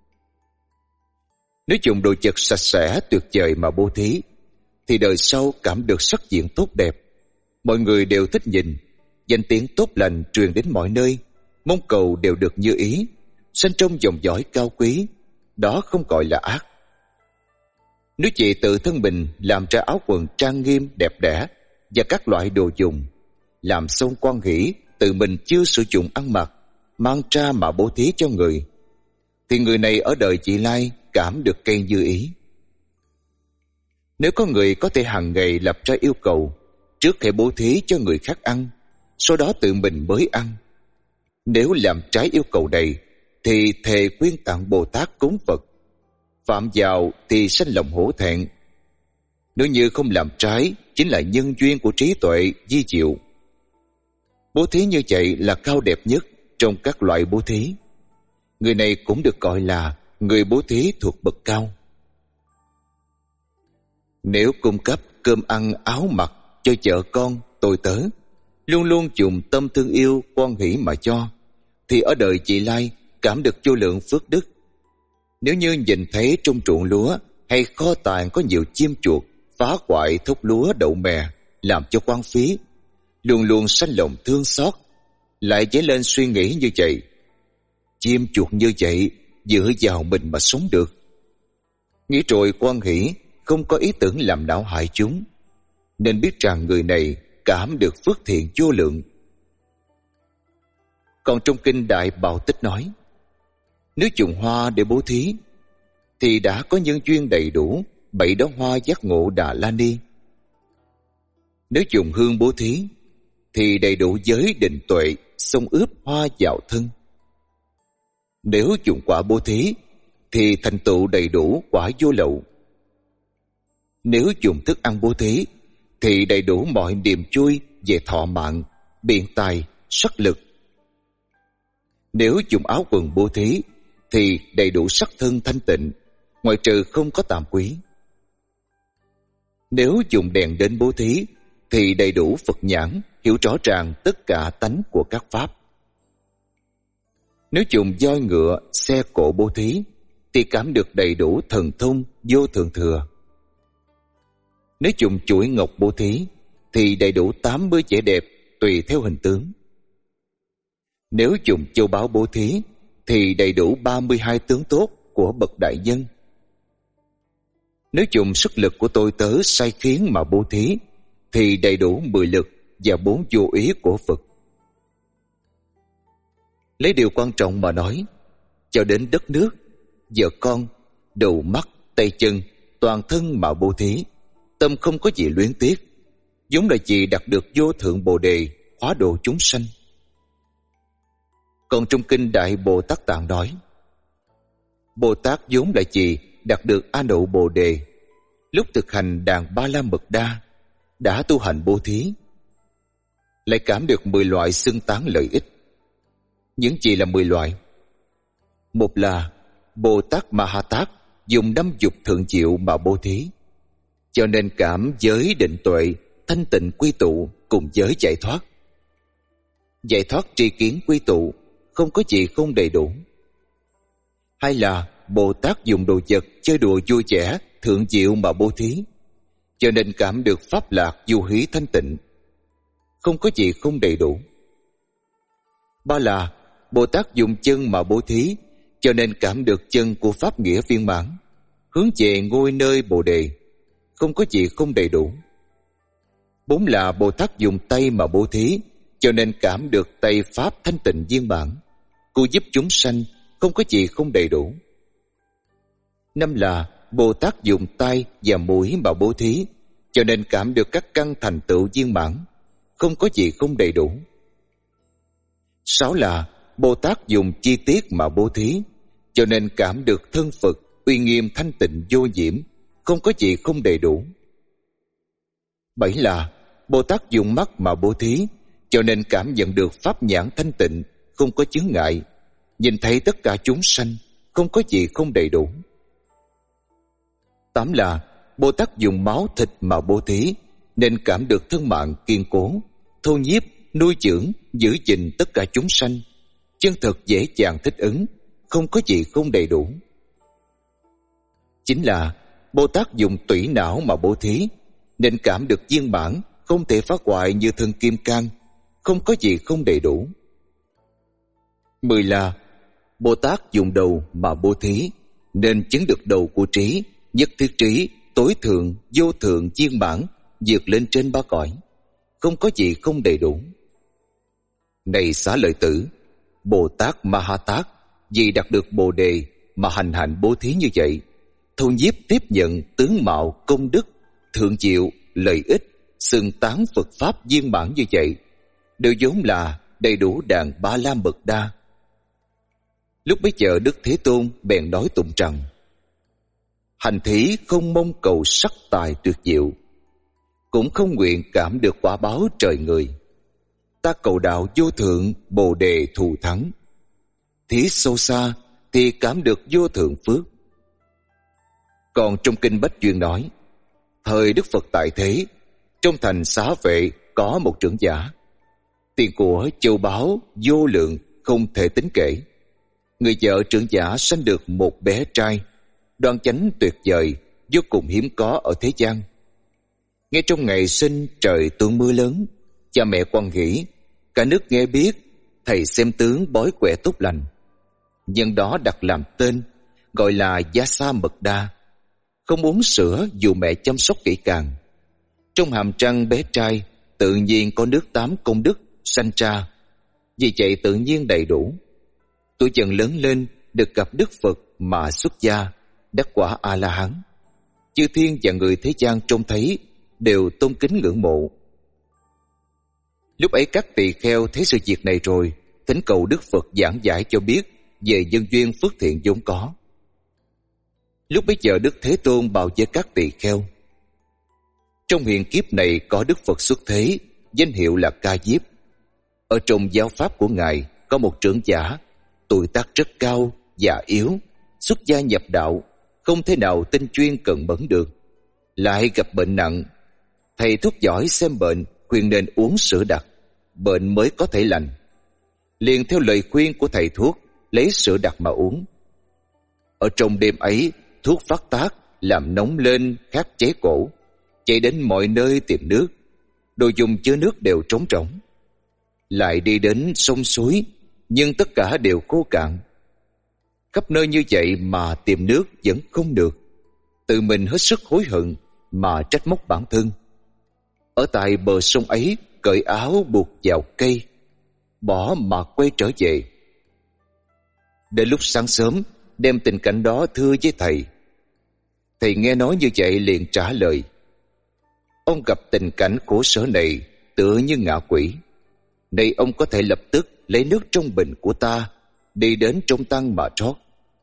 Nếu dùng đồ vật sạch sẽ tuyệt vời mà bố thí thì đời sau cảm được sắc diện tốt đẹp, mọi người đều thích nhìn, danh tiếng tốt lành truyền đến mọi nơi, mong cầu đều được như ý, sanh trong dòng dõi cao quý, đó không gọi là ác. Nếu chị tự thân mình làm ra áo quần trang nghiêm đẹp đẽ và các loại đồ dùng, làm xong quan hỷ tự mình chưa sử dụng ăn mặc, mang ra mà bố thí cho người, thì người này ở đời vị lai cảm được cây như ý. Nếu có người có thể hàng ngày lập ra yêu cầu, trước hãy bố thí cho người khác ăn, sau đó tự mình mới ăn. Nếu làm trái yêu cầu này thì thề Quyên Tạng Bồ Tát cúng Phật, phạm vào thì sanh lòng hổ thẹn. Nếu như không làm trái, chính là nhân duyên của trí tuệ di diệu. Bố thí như vậy là cao đẹp nhất trong các loại bố thí. Người này cũng được gọi là người bố thí thuộc bậc cao. Nếu cung cấp cơm ăn áo mặc cho vợ con, tôi tớ, luôn luôn dùng tâm thương yêu quan hỷ mà cho, thì ở đời vị lai cảm được vô lượng phước đức. Nếu như nhìn thấy trong ruộng lúa hay kho tàng có nhiều chim chuột phá hoại thóc lúa đậu mè, làm cho hoang phí, luôn luôn sanh lòng thương xót, lại dấy lên suy nghĩ như vậy: chim chuột như vậy dựa vào mình mà sống được. Nghĩ rồi quan hỷ, không có ý tưởng làm não hại chúng, nên biết rằng người này cảm được phước thiện vô lượng. Còn trong kinh Đại Bảo Tích nói, nếu dùng hoa để bố thí thì đã có nhân duyên đầy đủ 7 đóa hoa giác ngộ Đà La Ni. Nếu dùng hương bố thí thì đầy đủ giới định tuệ xông ướp hoa vào thân. Nếu dùng quả bố thí thì thành tựu đầy đủ quả vô lậu. Nếu dùng thức ăn bố thí thì đầy đủ mọi niềm vui về thọ mạng, biện tài, sắc lực. Nếu dùng áo quần bố thí thì đầy đủ sắc thân thanh tịnh, ngoại trừ không có tàm quý. Nếu dùng đèn đến bố thí thì đầy đủ Phật nhãn, hiểu rõ ràng tất cả tánh của các pháp. Nếu dùng voi ngựa, xe cộ bố thí thì cảm được đầy đủ thần thông vô thượng thừa. Nếu dùng chuỗi ngọc bố thí thì đầy đủ 80 vẻ đẹp tùy theo hình tướng. Nếu dùng châu báu bố thí thì đầy đủ 32 tướng tốt của bậc đại nhân. Nếu dùng sức lực của tôi tớ sai khiến mà bố thí thì đầy đủ 10 lực và 4 vô ý của Phật. Lấy điều quan trọng mà nói, cho đến đất nước, vợ con, đầu mắt, tay chân, toàn thân mà bố thí, tâm không có gì luyến tiếc, vốn là gì đạt được vô thượng Bồ Đề, hóa độ chúng sanh. Còn trong kinh Đại Bồ Tát Tạng nói, Bồ Tát vốn là gì đạt được A Nậu Bồ Đề, lúc thực hành đàn Ba La Mật Đa, đã tu hành bố thí, lại cảm được 10 loại xưng tán lợi ích. Những gì là 10 loại? Một là Bồ Tát Ma Ha Tát dùng 5 dục thượng diệu mà bố thí, cho nên cảm giới định tuệ, thanh tịnh quy tụ cùng giới giải thoát. Giải thoát tri kiến quy tụ, không có gì không đầy đủ. Hay là Bồ Tát dùng đồ vật chơi đùa vui vẻ thượng diệu mà bố thí, cho nên cảm được pháp lạc du hí thanh tịnh, không có gì không đầy đủ. Ba là Bồ Tát dùng chân mà bố thí, cho nên cảm được chân của pháp nghĩa viên mãn, hướng về ngôi nơi Bồ Đề, không có gì không đầy đủ. Bốn là Bồ Tát dùng tay mà bố thí, cho nên cảm được tay pháp thanh tịnh viên mãn, cứu giúp chúng sanh, không có gì không đầy đủ. Năm là Bồ Tát dùng tay và mũi mà bố thí, cho nên cảm được các căn thành tựu viên mãn, không có gì không đầy đủ. Sáu là Bồ Tát dùng chi tiết mà bố thí, cho nên cảm được thân Phật uy nghiêm thanh tịnh vô nhiễm, không có gì không đầy đủ. Bảy là Bồ Tát dùng mắt mà bố thí, cho nên cảm nhận được pháp nhãn thanh tịnh, không có chướng ngại, nhìn thấy tất cả chúng sanh, không có gì không đầy đủ. Tám là Bồ Tát dùng máu thịt mà bố thí, nên cảm được thân mạng kiên cố, thô nhiếp, nuôi dưỡng, giữ gìn tất cả chúng sanh, chân thực dễ dàng thích ứng, không có gì không đầy đủ. Chính là Bồ Tát dùng tủy não mà bố thí, nên cảm được viên mãn, không thể phá hoại như thân kim cang, không có gì không đầy đủ. 10 là Bồ Tát dùng đầu mà bố thí, nên chứng được đầu của trí, nhất thiết trí, tối thượng, vô thượng, viên mãn, vượt lên trên ba cõi, không có gì không đầy đủ. Này Xá Lợi Tử, Bồ Tát Ma Ha Tát vì đạt được Bồ Đề mà hành hạnh bố thí như vậy, thâu nhiếp tiếp nhận tướng mạo, công đức, thượng diệu, lợi ích, xưng tán Phật Pháp viên mãn như vậy, đều vốn là đầy đủ đàn Ba La Mật Đa. Lúc bấy giờ Đức Thế Tôn bèn nói tụng rằng: hành thí không mong cầu sắc tài tuyệt diệu, cũng không nguyện cảm được quả báo trời người. Ta cầu đạo vô thượng Bồ Đề thù thắng, thí sâu xa thì cảm được vô thượng phước. Còn trong kinh Bách Duyên nói, thời Đức Phật tại thế, trong thành Xá Vệ có một trưởng giả, tiền của châu báu vô lượng không thể tính kể. Người vợ trưởng giả sanh được một bé trai, đoan chánh tuyệt vời, vô cùng hiếm có ở thế gian. Ngay trong ngày sinh trời tuôn mưa lớn, cha mẹ hoan hỉ, cả nước nghe biết, thầy xem tướng bói quẻ tốt lành. Nhân đó đặt làm tên, gọi là Giá Sa Mật Đa, không uống sữa dù mẹ chăm sóc kỹ càng. Trong hàm răng bé trai tự nhiên có nước 8 công đức sanh ra, vì vậy tự nhiên đầy đủ. Tuổi dần lớn lên, được gặp Đức Phật mà xuất gia, đắc quả A-la-hán. Chư thiên và người thế gian trông thấy đều tôn kính ngưỡng mộ. Lúc ấy các tỳ kheo thấy sự việc này rồi, thỉnh cầu Đức Phật giảng giải cho biết về nhân duyên phước thiện vốn có. Lúc bấy giờ Đức Thế Tôn bảo với các tỳ kheo: trong hiện kiếp này có Đức Phật xuất thế, danh hiệu là Ca Diếp. Ở trong giáo pháp của Ngài có một trưởng giả, tuổi tác rất cao, già yếu, xuất gia nhập đạo, không thể nào tinh chuyên cần mẫn được, lại gặp bệnh nặng. Thầy thuốc giỏi xem bệnh, khuyên nên uống sữa đặc, bệnh mới có thể lành. Liền theo lời khuyên của thầy thuốc, lấy sữa đặc mà uống. Ở trong đêm ấy, thuốc phát tác, làm nóng lên, khát cháy cổ, chạy đến mọi nơi tìm nước. Đồ dùng chứa nước đều trống rỗng. Lại đi đến sông suối, nhưng tất cả đều khô cạn. Khắp nơi như vậy mà tìm nước vẫn không được. Tự mình hết sức hối hận mà trách móc bản thân. Ở tại bờ sông ấy, cởi áo buộc vào cây, bỏ mà quay trở về. Đến lúc sáng sớm, đem tình cảnh đó thưa với thầy. Thầy nghe nói như vậy liền trả lời: ông gặp tình cảnh khổ sở này tựa như ngạ quỷ. Này ông có thể lập tức lấy nước trong bình của ta, đi đến trong tăng mà trót.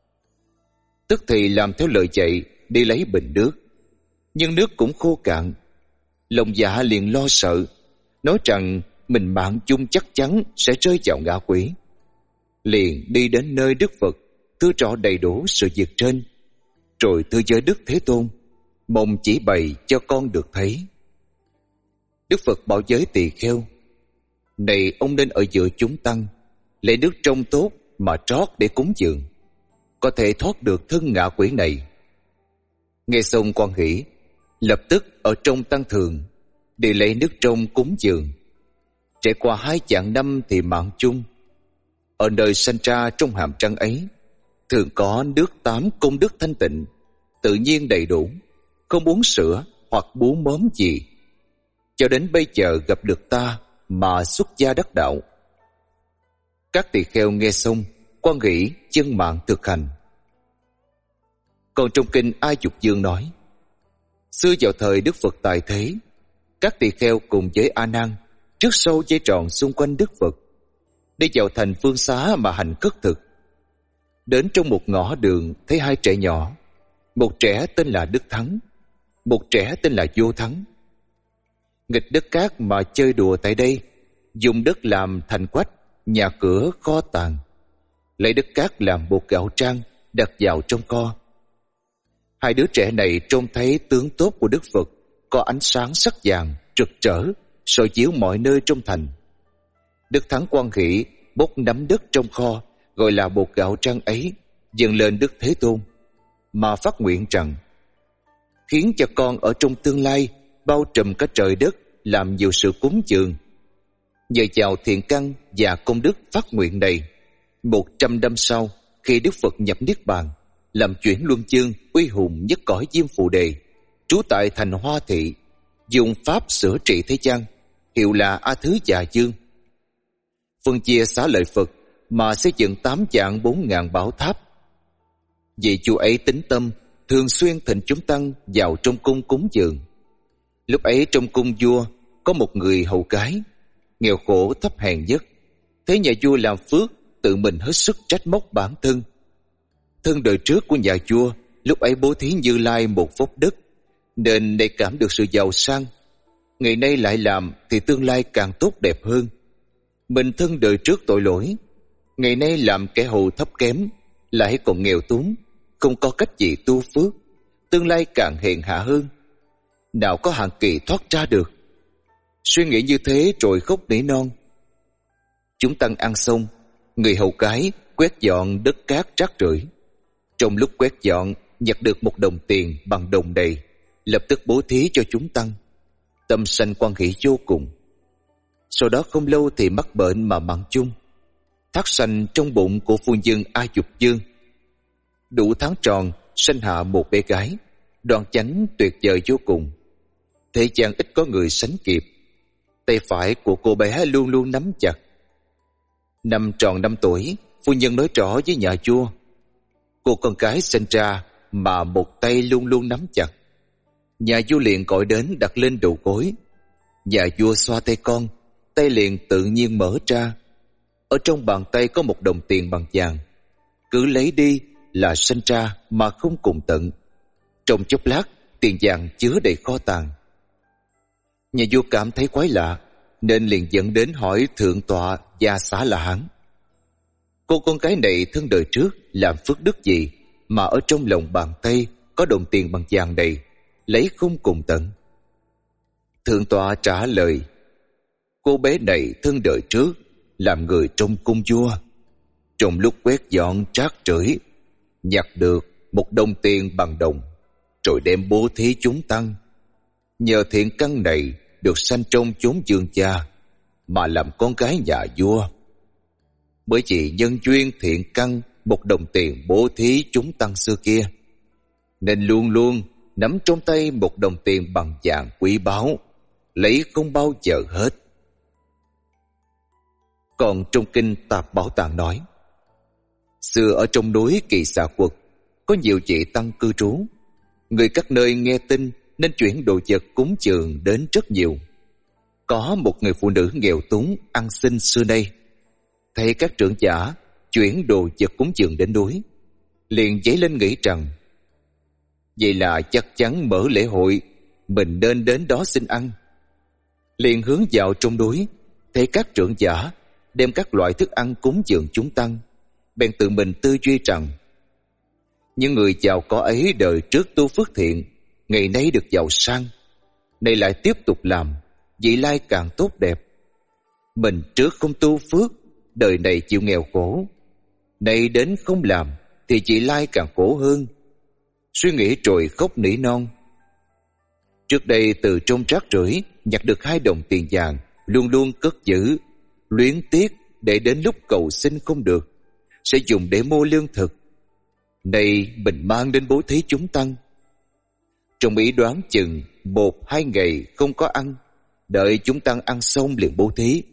Tức thì làm theo lời dạy, đi lấy bình nước, nhưng nước cũng khô cạn. Lòng dạ liền lo sợ, nói rằng mình mạng chung chắc chắn sẽ rơi vào ngạ quỷ. Liền đi đến nơi Đức Phật, thưa trọ đầy đủ sự việc trên, rồi thưa với Đức Thế Tôn, mong chỉ bày cho con được thấy. Đức Phật bảo với tỳ kheo: này ông nên ở giữa chúng tăng, lấy nước trong tốt mà trót để cúng dường, có thể thoát được thân ngạ quỷ này. Nghe xong quan hỷ, lập tức ở trong tăng thường đi lấy nước trong cúng dường. Trải qua 2 vạn năm thì mạng chung. Ở nơi sanh ra trong hàm trăng ấy, thường có nước 8 công đức thanh tịnh, tự nhiên đầy đủ, không uống sữa hoặc bú mớm gì. Cho đến bây giờ gặp được ta mà xuất gia đắc đạo. Các tỳ kheo nghe xong, quan hỷ chân mạng thực hành. Còn trong kinh A Dục Dương nói, xưa vào thời Đức Phật tại thế, các tỳ kheo cùng với A Nan trước sau dây tròn xung quanh Đức Phật, đi vào thành Phương Xá mà hành khất thực. Đến trong một ngõ đường thấy 2 trẻ nhỏ, một trẻ tên là Đức Thắng, một trẻ tên là Vô Thắng. Nghịch đất cát mà chơi đùa tại đây, dùng đất làm thành quách, nhà cửa, kho tàng, lấy đất cát làm bột gạo trang đặt vào trong kho. 2 đứa trẻ này trông thấy tướng tốt của Đức Phật có ánh sáng sắc vàng rực rỡ soi chiếu mọi nơi trong thành. Đức Thắng quan hỷ bốc nắm đất trong kho gọi là bột gạo trang ấy dâng lên Đức Thế Tôn, mà phát nguyện rằng khiến cho con ở trong tương lai bao trùm cả trời đất làm nhiều sự cúng dường. Nhờ vào thiện căn và công đức phát nguyện này, 100 năm sau, khi Đức Phật nhập Niết Bàn, làm chuyển luân chương uy hùng nhất cõi Diêm Phù Đề, trú tại thành Hoa Thị, dùng pháp sửa trị thế gian, hiệu là A Thứ Già Dương. Phân chia xá lợi Phật mà xây dựng 8.400.000 bảo tháp. Vì chúa ấy tính tâm, thường xuyên thịnh chúng tăng vào trong cung cúng dường. Lúc ấy trong cung vua có một người hầu gái, nghèo khổ thấp hèn nhất. Thấy nhà vua làm phước, tự mình hết sức trách móc bản thân. Thân đời trước của nhà vua lúc ấy bố thí Như Lai một phốc đất, nên để cảm được sự giàu sang. Ngày nay lại làm thì tương lai càng tốt đẹp hơn. Mình thân đời trước tội lỗi, ngày nay làm kẻ hầu thấp kém, lại còn nghèo túng, không có cách gì tu phước, tương lai càng hèn hạ hơn, nào có hạn kỳ thoát ra được. Suy nghĩ như thế rồi khóc nỉ non. Chúng tăng ăn xong, người hầu gái quét dọn đất cát rác rưởi. Trong lúc quét dọn, nhặt được 1 đồng tiền bằng đồng đầy, lập tức bố thí cho chúng tăng. Tâm sanh quan hỷ vô cùng. Sau đó không lâu thì mắc bệnh mà mạng chung, thác sanh trong bụng của phu nhân A Dục Dương. Đủ tháng tròn, sanh hạ một bé gái, đoan chánh tuyệt vời vô cùng. Thế gian ít có người sánh kịp. Tay phải của cô bé luôn luôn nắm chặt. Năm tròn 5 tuổi, phu nhân nói rõ với nhà vua, cô con gái sinh ra mà một tay luôn luôn nắm chặt. Nhà vua liền gọi đến đặt lên đầu gối. Nhà vua xoa tay con, tay liền tự nhiên mở ra. Ở trong bàn tay có 1 đồng tiền bằng vàng. Cứ lấy đi là sinh ra mà không cùng tận. Trong chốc lát, tiền vàng chứa đầy kho tàng. Nhà vua cảm thấy quái lạ, nên liền dẫn đến hỏi thượng tọa Gia Xá La Hán. Cô con gái này thân đời trước làm phước đức gì mà ở trong lòng bàn tay có đồng tiền bằng vàng đầy, lấy không cùng tận? Thượng tọa trả lời, cô bé này thân đời trước làm người trong cung vua. Trong lúc quét dọn rác rưởi, nhặt được 1 đồng tiền bằng đồng, rồi đem bố thí chúng tăng. Nhờ thiện căn này được sanh trong chốn dương gia, mà làm con gái nhà vua. Bởi vì nhân duyên thiện căn 1 đồng tiền bố thí chúng tăng xưa kia, nên luôn luôn nắm trong tay 1 đồng tiền bằng vàng quý báu, lấy không bao giờ hết. Còn trong kinh Tạp Bảo Tàng nói, xưa ở trong núi Kỳ Xà Quật có nhiều vị tăng cư trú. Người các nơi nghe tin nên chuyển đồ vật cúng dường đến rất nhiều. Có một người phụ nữ nghèo túng ăn xin xưa nay, thấy các trưởng giả chuyển đồ vật cúng dường đến núi, liền dấy lên nghĩ rằng vậy là chắc chắn mở lễ hội, mình nên đến đó xin ăn. Liền hướng vào trong núi, thấy các trưởng giả đem các loại thức ăn cúng dường chúng tăng, bèn tự mình tư duy rằng những người giàu có ấy đời trước tu phước thiện, ngày nay được giàu sang, nay lại tiếp tục làm, vị lai càng tốt đẹp. Mình trước không tu phước, đời này chịu nghèo khổ, nay đến không làm thì vị lai càng khổ hơn. Suy nghĩ rồi khóc nỉ non. Trước đây từ trong rác rưởi nhặt được 2 đồng tiền vàng, luôn luôn cất giữ, luyến tiếc để đến lúc cầu xin không được, sẽ dùng để mua lương thực. Nay mình mang đến bố thí chúng tăng. Trong ý đoán chừng 1-2 ngày không có ăn, đợi chúng tăng ăn xong liền bố thí.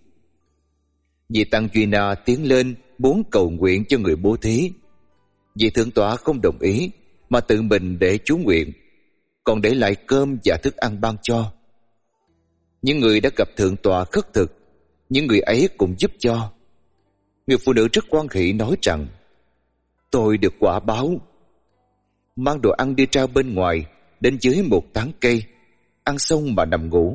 Vị tăng Duy Na tiến lên muốn cầu nguyện cho người bố thí. Vị thượng tọa không đồng ý, mà tự mình để chú nguyện, còn để lại cơm và thức ăn ban cho. Những người đã gặp thượng tọa khất thực, những người ấy cũng giúp cho. Người phụ nữ rất hoan hỉ nói rằng: tôi được quả báo. Mang đồ ăn đi ra bên ngoài, đến dưới một tán cây, ăn xong mà nằm ngủ.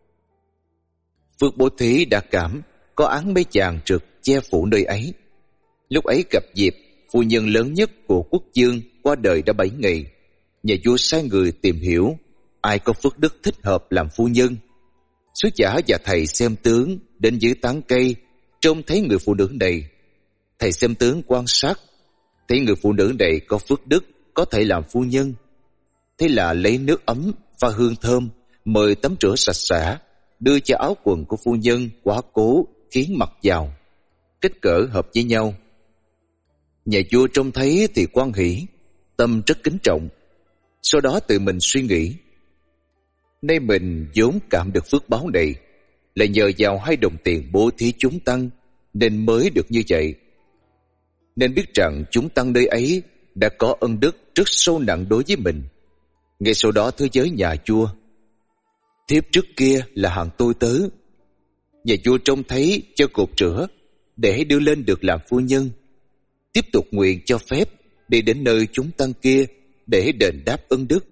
Phước bố thí đã cảm, có áng mây vàng rực che phủ nơi ấy. Lúc ấy gặp dịp phu nhân lớn nhất của quốc dương qua đời đã 7 ngày. Nhà vua sai người tìm hiểu ai có phước đức thích hợp làm phu nhân. Sứ giả và thầy xem tướng đến dưới tán cây, trông thấy người phụ nữ này. Thầy xem tướng quan sát, thấy người phụ nữ này có phước đức, có thể làm phu nhân. Thế là lấy nước ấm pha hương thơm, mời tắm rửa sạch sẽ, đưa cho áo quần của phu nhân quá cố khiến mặc vào, kích cỡ hợp với nhau. Nhà vua trông thấy thì hoan hỉ, tâm rất kính trọng. Sau đó tự mình suy nghĩ, nay mình vốn cảm được phước báo này là nhờ vào 2 đồng tiền bố thí chúng tăng nên mới được như vậy. Nên biết rằng chúng tăng nơi ấy đã có ân đức rất sâu nặng đối với mình. Ngay sau đó thưa với nhà vua: thiếp trước kia là hàng tôi tớ. Nhà vua trông thấy cho cột rửa để đưa lên được làm phu nhân, tiếp tục nguyện cho phép đi đến nơi chúng tăng kia để đền đáp ân đức.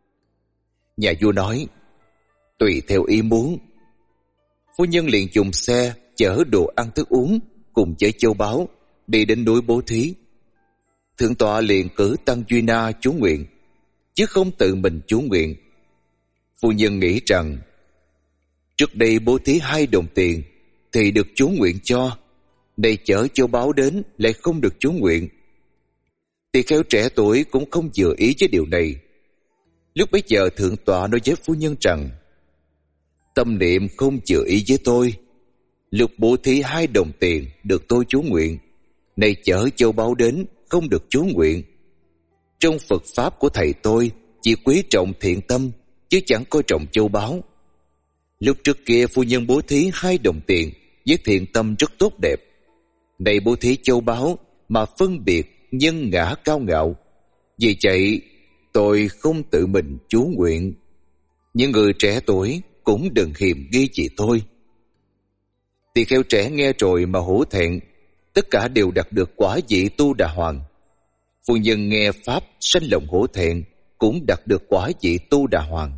Nhà vua nói: tùy theo ý muốn. Phu nhân liền dùng xe chở đồ ăn thức uống cùng với châu báu đi đến núi bố thí. Thượng tọa liền cử tăng Duy Na chú nguyện, chứ không tự mình chú nguyện. Phu nhân nghĩ rằng trước đây bố thí 2 đồng tiền thì được chú nguyện cho, nay chở châu báu đến lại không được chú nguyện. Tỳ kheo trẻ tuổi cũng không vừa ý với điều này. Lúc bấy giờ thượng tọa nói với phu nhân rằng: tâm niệm không vừa ý với tôi. Lúc bố thí 2 đồng tiền được tôi chú nguyện, nay chở châu báu đến không được chú nguyện. Trong Phật pháp của thầy tôi chỉ quý trọng thiện tâm, chứ chẳng coi trọng châu báu. Lúc trước kia phu nhân bố thí 2 đồng tiền với thiện tâm rất tốt đẹp, nay bố thí châu báu mà phân biệt nhân ngã cao ngạo. Vì vậy tôi không tự mình chú nguyện. Những người trẻ tuổi cũng đừng hiềm nghi gì tôi. Tỳ kheo trẻ nghe rồi mà hổ thẹn, tất cả đều đạt được quả vị tu đà hoàng. Phu nhân nghe pháp sanh lòng hổ thẹn, cũng đạt được quả vị tu đà hoàng.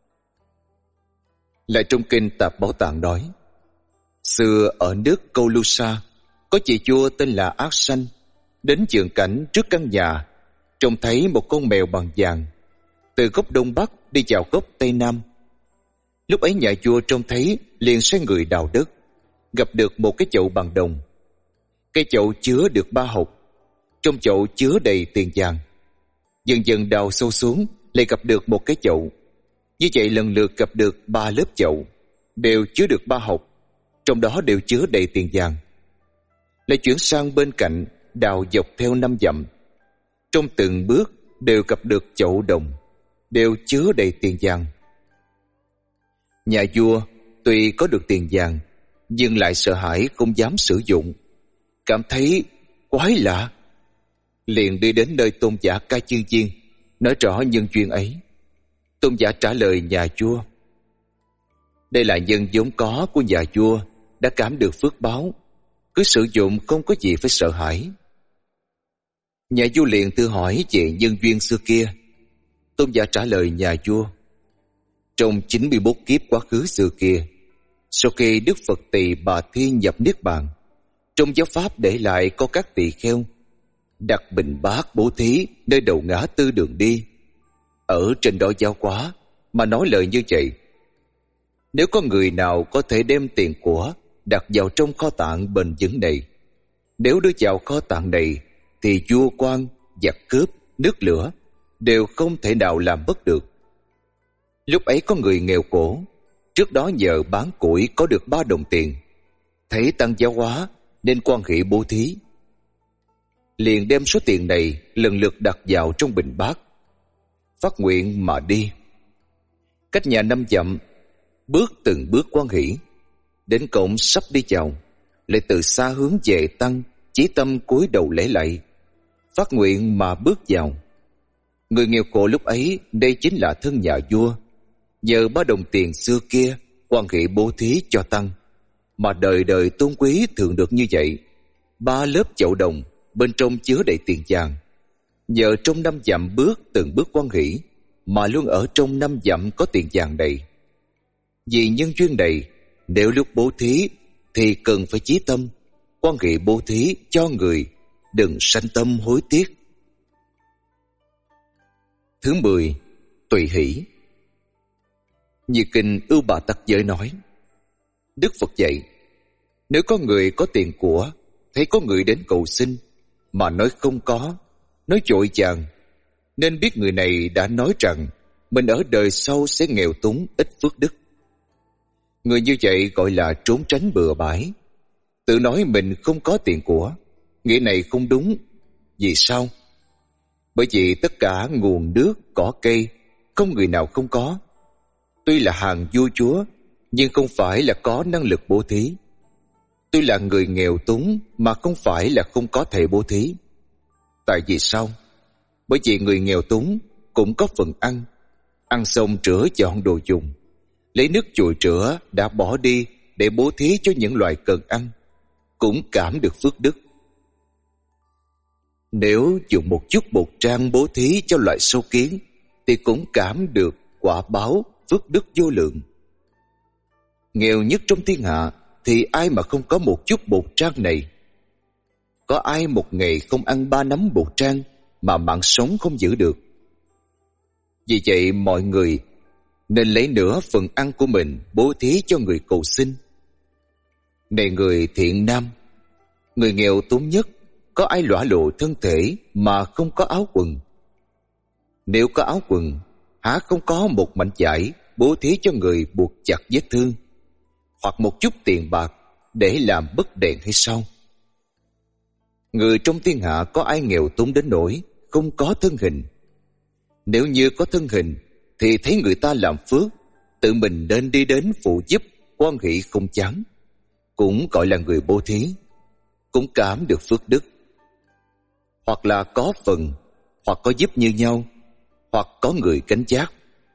Lại trong kinh Tạp Bảo Tạng nói: xưa ở nước Colusa có chị vua tên là Ác Sanh, đến vườn cảnh trước căn nhà, trông thấy một con mèo bằng vàng từ góc đông bắc đi vào góc tây nam. Lúc ấy nhà vua trông thấy liền sai người đào đất, gặp được một cái chậu bằng đồng. Cái chậu chứa được 3 hột, trong chậu chứa đầy tiền vàng. Dần dần đào sâu xuống lại gặp được một cái chậu. Như vậy lần lượt gặp được 3 lớp chậu, đều chứa được 3 hột, trong đó đều chứa đầy tiền vàng. Lại chuyển sang bên cạnh, đào dọc theo 5 dặm. Trong từng bước đều gặp được chậu đồng, đều chứa đầy tiền vàng. Nhà vua tuy có được tiền vàng, nhưng lại sợ hãi không dám sử dụng, cảm thấy quái lạ, liền đi đến nơi tôn giả Ca Chương Viên, nói rõ nhân duyên ấy. Tôn giả trả lời nhà vua: đây là nhân vốn có của nhà vua, đã cảm được phước báo, cứ sử dụng không có gì phải sợ hãi. Nhà vua liền tự hỏi về nhân duyên xưa kia. Tôn giả trả lời nhà vua: trong 91 kiếp quá khứ xưa kia, sau khi Đức Phật Tỳ Bà Thiên nhập Niết Bàn, trong giáo pháp để lại có các tỳ kheo đặt bình bát bố thí nơi đầu ngã tư đường đi. Ở trên đó giáo hóa mà nói lời như vậy: nếu có người nào có thể đem tiền của đặt vào trong kho tạng bền vững này, nếu đưa vào kho tạng này thì vua quan, giặc cướp, nước lửa đều không thể nào làm mất được. Lúc ấy có người nghèo khổ, trước đó nhờ bán củi có được 3 đồng tiền, thấy tăng giá hóa nên quan hệ bố thí, liền đem số tiền này lần lượt đặt vào trong bình bát, phát nguyện mà đi. Cách nhà 5 dặm, bước từng bước quan hỷ, đến cổng sắp đi vào, lại từ xa hướng về tăng, chí tâm cúi đầu lễ lạy, phát nguyện mà bước vào. Người nghèo khổ lúc ấy đây chính là thân nhà vua, nhờ 3 đồng tiền xưa kia quan hệ bố thí cho tăng, mà đời đời tôn quý thường được như vậy. 3 lớp chậu đồng bên trong chứa đầy tiền vàng, nhờ trong 5 dặm bước từng bước quan hỷ mà luôn ở trong 5 dặm có tiền vàng đầy. Vì nhân duyên này, nếu lúc bố thí thì cần phải chí tâm, quan hệ bố thí cho người, đừng sanh tâm hối tiếc. Thứ 10. Tùy hỷ. Như kinh Ưu Bà Tắc Giới nói, Đức Phật dạy, nếu có người có tiền của, thấy có người đến cầu xin mà nói không có, nói vội vàng, nên biết người này đã nói rằng mình ở đời sau sẽ nghèo túng, ít phước đức. Người như vậy gọi là trốn tránh bừa bãi, tự nói mình không có tiền của. Nghĩa này không đúng. Vì sao? Bởi vì tất cả nguồn nước, cỏ cây, không người nào không có. Tuy là hàng vua chúa, nhưng không phải là có năng lực bố thí. Tuy là người nghèo túng, mà không phải là không có thể bố thí. Tại vì sao? Bởi vì người nghèo túng cũng có phần ăn, ăn xong rửa chọn đồ dùng, lấy nước chùi rửa đã bỏ đi để bố thí cho những loài cần ăn, cũng cảm được phước đức. Nếu dùng một chút bột trang bố thí cho loại sâu kiến, thì cũng cảm được quả báo phước đức vô lượng. Nghèo nhất trong thiên hạ thì ai mà không có một chút bột trang này? Có ai một ngày không ăn 3 nắm bột trang mà mạng sống không giữ được? Vì vậy mọi người nên lấy nửa phần ăn của mình bố thí cho người cầu xin. Này người thiện nam, người nghèo túng nhất, có ai lõa lộ thân thể mà không có áo quần? Nếu có áo quần, há không có một mảnh vải bố thí cho người buộc chặt vết thương, hoặc một chút tiền bạc để làm bất đèn hay sao? Người trong thiên hạ có ai nghèo túng đến nỗi không có thân hình? Nếu như có thân hình thì thấy người ta làm phước, tự mình nên đi đến phụ giúp, quan hệ không chán, cũng gọi là người bố thí, cũng cảm được phước đức. Hoặc là có phần, hoặc có giúp như nhau, hoặc có người cánh giác.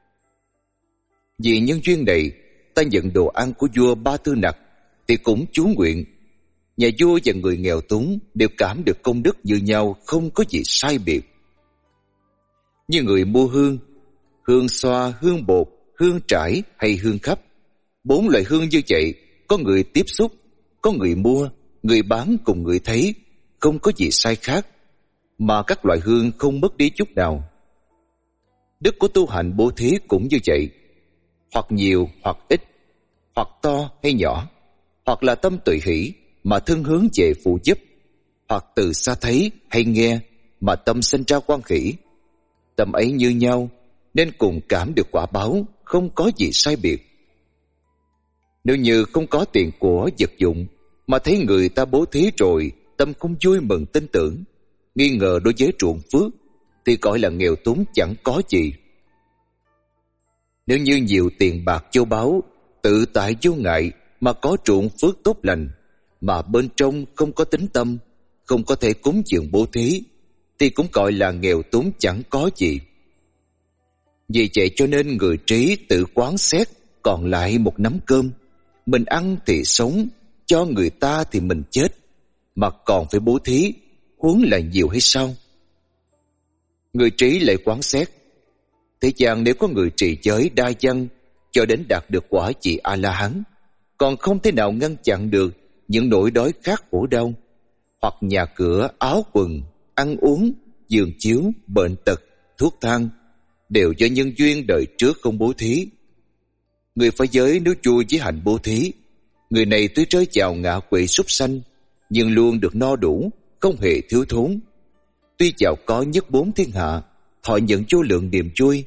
Vì nhân duyên này, ta nhận đồ ăn của vua Ba Tư Nặc thì cũng chú nguyện, nhà vua và người nghèo túng đều cảm được công đức như nhau, không có gì sai biệt. Như người mua hương, hương xoa, hương bột, hương trải hay hương khắp, 4 loại hương như vậy, có người tiếp xúc, có người mua, người bán cùng người thấy, không có gì sai khác, mà các loại hương không mất đi chút nào. Đức của tu hành bố thí cũng như vậy, hoặc nhiều hoặc ít, hoặc to hay nhỏ, hoặc là tâm tùy hỷ mà thân hướng về phụ giúp, hoặc từ xa thấy hay nghe mà tâm sinh ra quan hỷ. Tâm ấy như nhau nên cùng cảm được quả báo, không có gì sai biệt. Nếu như không có tiền của vật dụng mà thấy người ta bố thí rồi tâm không vui mừng tin tưởng, nghi ngờ đối với ruộng phước, thì gọi là nghèo túng chẳng có gì. Nếu như nhiều tiền bạc châu báu, tự tại vô ngại mà có ruộng phước tốt lành, mà bên trong không có tính tâm, không có thể cúng dường bố thí, thì cũng gọi là nghèo túng chẳng có gì. Vì vậy cho nên người trí tự quán xét, còn lại một nắm cơm, mình ăn thì sống, cho người ta thì mình chết, mà còn phải bố thí, huống là nhiều hay sao? Người trí lại quán xét, thế gian nếu có người trì giới đa văn cho đến đạt được quả vị A-la-hán, còn không thể nào ngăn chặn được những nỗi đói khát khổ đau, hoặc nhà cửa, áo quần, ăn uống, giường chiếu, bệnh tật, thuốc thang, đều do nhân duyên đời trước không bố thí. Người phá giới nếu chui với hạnh bố thí, người này tuy rơi vào ngạ quỷ súc sanh, nhưng luôn được no đủ, không hề thiếu thốn. Tuy giàu có nhất 4 thiên hạ, thọ nhận vô lượng niềm vui,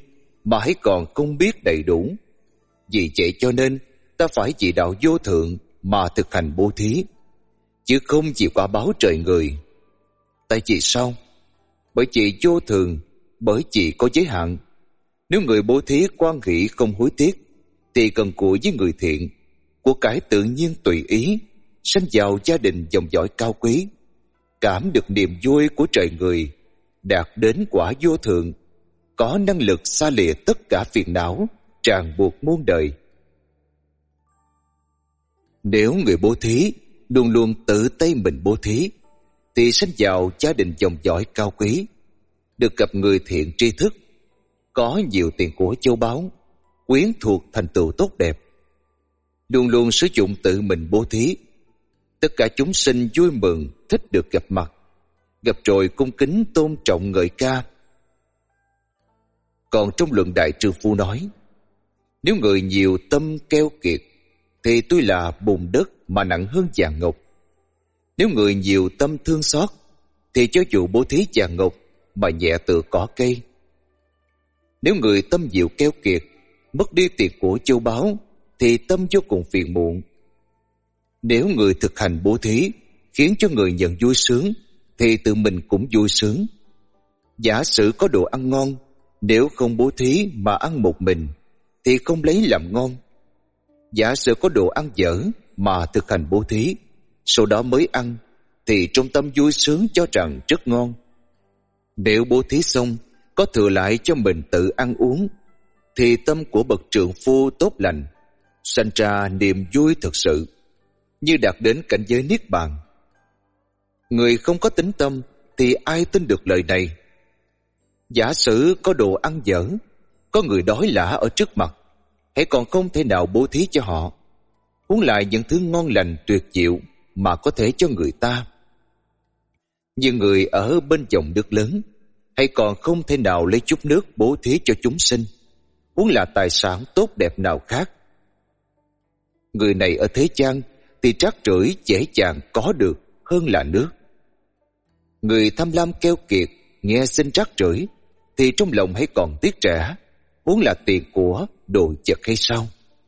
mà hãy còn không biết đầy đủ. Vì vậy cho nên ta phải chỉ đạo vô thượng mà thực hành bố thí, chứ không chỉ quả báo trời người. Tại vì sao? Bởi vì vô thường, bởi vì có giới hạn. Nếu người bố thí quan hỷ không hối tiếc, thì cần cù với người thiện, của cải tự nhiên tùy ý, sanh vào gia đình dòng dõi cao quý, cảm được niềm vui của trời người, đạt đến quả vô thượng, có năng lực xa lìa tất cả phiền não, ràng buộc muôn đời. Nếu người bố thí luôn luôn tự tay mình bố thí, thì sanh vào gia đình dòng dõi cao quý, được gặp người thiện tri thức, có nhiều tiền của châu báu, quyến thuộc thành tựu tốt đẹp. Luôn luôn sử dụng tự mình bố thí, tất cả chúng sinh vui mừng thích được gặp mặt, gặp rồi cung kính tôn trọng ngợi ca. Còn trong luận Đại Trư Phu nói, nếu người nhiều tâm keo kiệt, thì tuy là bùn đất mà nặng hơn vàng ngọc. Nếu người nhiều tâm thương xót, thì cho dù bố thí vàng ngọc mà nhẹ tựa cỏ cây. Nếu người tâm diệu keo kiệt, mất đi tiền của châu báu, thì tâm vô cùng phiền muộn. Nếu người thực hành bố thí khiến cho người nhận vui sướng, thì tự mình cũng vui sướng. Giả sử có đồ ăn ngon, nếu không bố thí mà ăn một mình, thì không lấy làm ngon. Giả sử có đồ ăn dở mà thực hành bố thí, sau đó mới ăn, thì trong tâm vui sướng cho rằng rất ngon. Nếu bố thí xong, có thừa lại cho mình tự ăn uống, thì tâm của bậc trượng phu tốt lành, sanh ra niềm vui thực sự, như đạt đến cảnh giới niết bàn. Người không có tín tâm thì ai tin được lời này? Giả sử có đồ ăn dở, có người đói lả ở trước mặt, hãy còn không thể nào bố thí cho họ, huống lại những thứ ngon lành tuyệt diệu mà có thể cho người ta. Như người ở bên dòng nước lớn, hay còn không thể nào lấy chút nước bố thí cho chúng sinh, huống là tài sản tốt đẹp nào khác. Người này ở thế gian thì trắc rưởi dễ dàng có được hơn là nước. Người tham lam keo kiệt nghe xin trắc rưởi, thì trong lòng hãy còn tiếc rẻ, huống là tiền của đồ vật hay sao?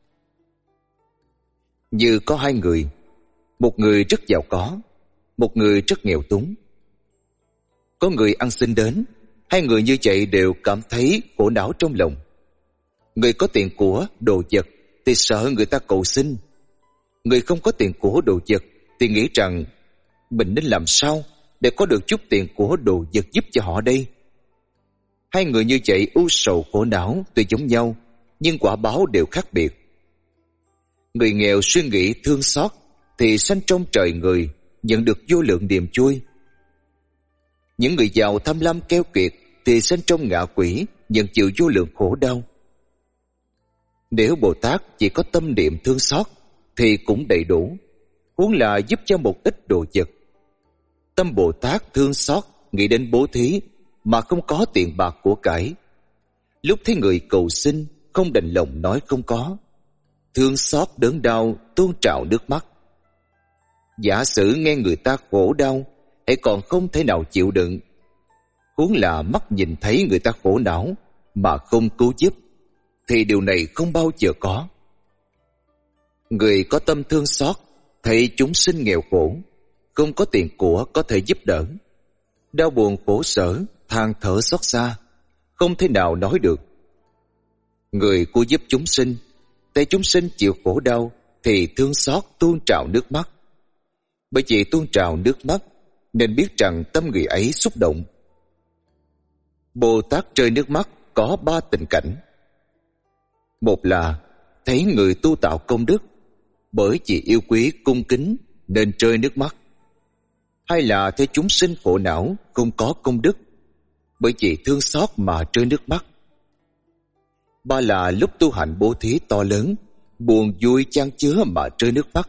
Như có hai người, một người rất giàu có, một người rất nghèo túng. Có người ăn xin đến, hai người như vậy đều cảm thấy khổ não trong lòng. Người có tiền của đồ vật thì sợ người ta cầu xin. Người không có tiền của đồ vật thì nghĩ rằng mình nên làm sao để có được chút tiền của đồ vật giúp cho họ đây. Hai người như vậy ưu sầu khổ não tuy giống nhau, nhưng quả báo đều khác biệt. Người nghèo suy nghĩ thương xót thì sanh trong trời người, nhận được vô lượng niềm vui. Những người giàu tham lam keo kiệt thì sanh trong ngạ quỷ, nhận chịu vô lượng khổ đau. Nếu Bồ Tát chỉ có tâm niệm thương xót thì cũng đầy đủ, huống là giúp cho một ít đồ vật. Tâm Bồ Tát thương xót, nghĩ đến bố thí mà không có tiền bạc của cải. Lúc thấy người cầu xin, không đành lòng nói không có, thương xót đớn đau tuôn trào nước mắt. Giả sử nghe người ta khổ đau, hãy còn không thể nào chịu đựng, huống là mắt nhìn thấy người ta khổ não mà không cứu giúp, thì điều này không bao giờ có. Người có tâm thương xót, thấy chúng sinh nghèo khổ, không có tiền của có thể giúp đỡ, đau buồn khổ sở, than thở xót xa, không thể nào nói được. Người cứu giúp chúng sinh, thấy chúng sinh chịu khổ đau thì thương xót tuôn trào nước mắt. Bởi vì tuôn trào nước mắt nên biết rằng tâm người ấy xúc động. Bồ Tát rơi nước mắt có ba tình cảnh. Một là thấy người tu tạo công đức, bởi vì yêu quý cung kính nên rơi nước mắt. Hai là thấy chúng sinh khổ não không có công đức, bởi vì thương xót mà rơi nước mắt. Ba là lúc tu hành bố thí to lớn, buồn vui chan chứa mà rơi nước mắt.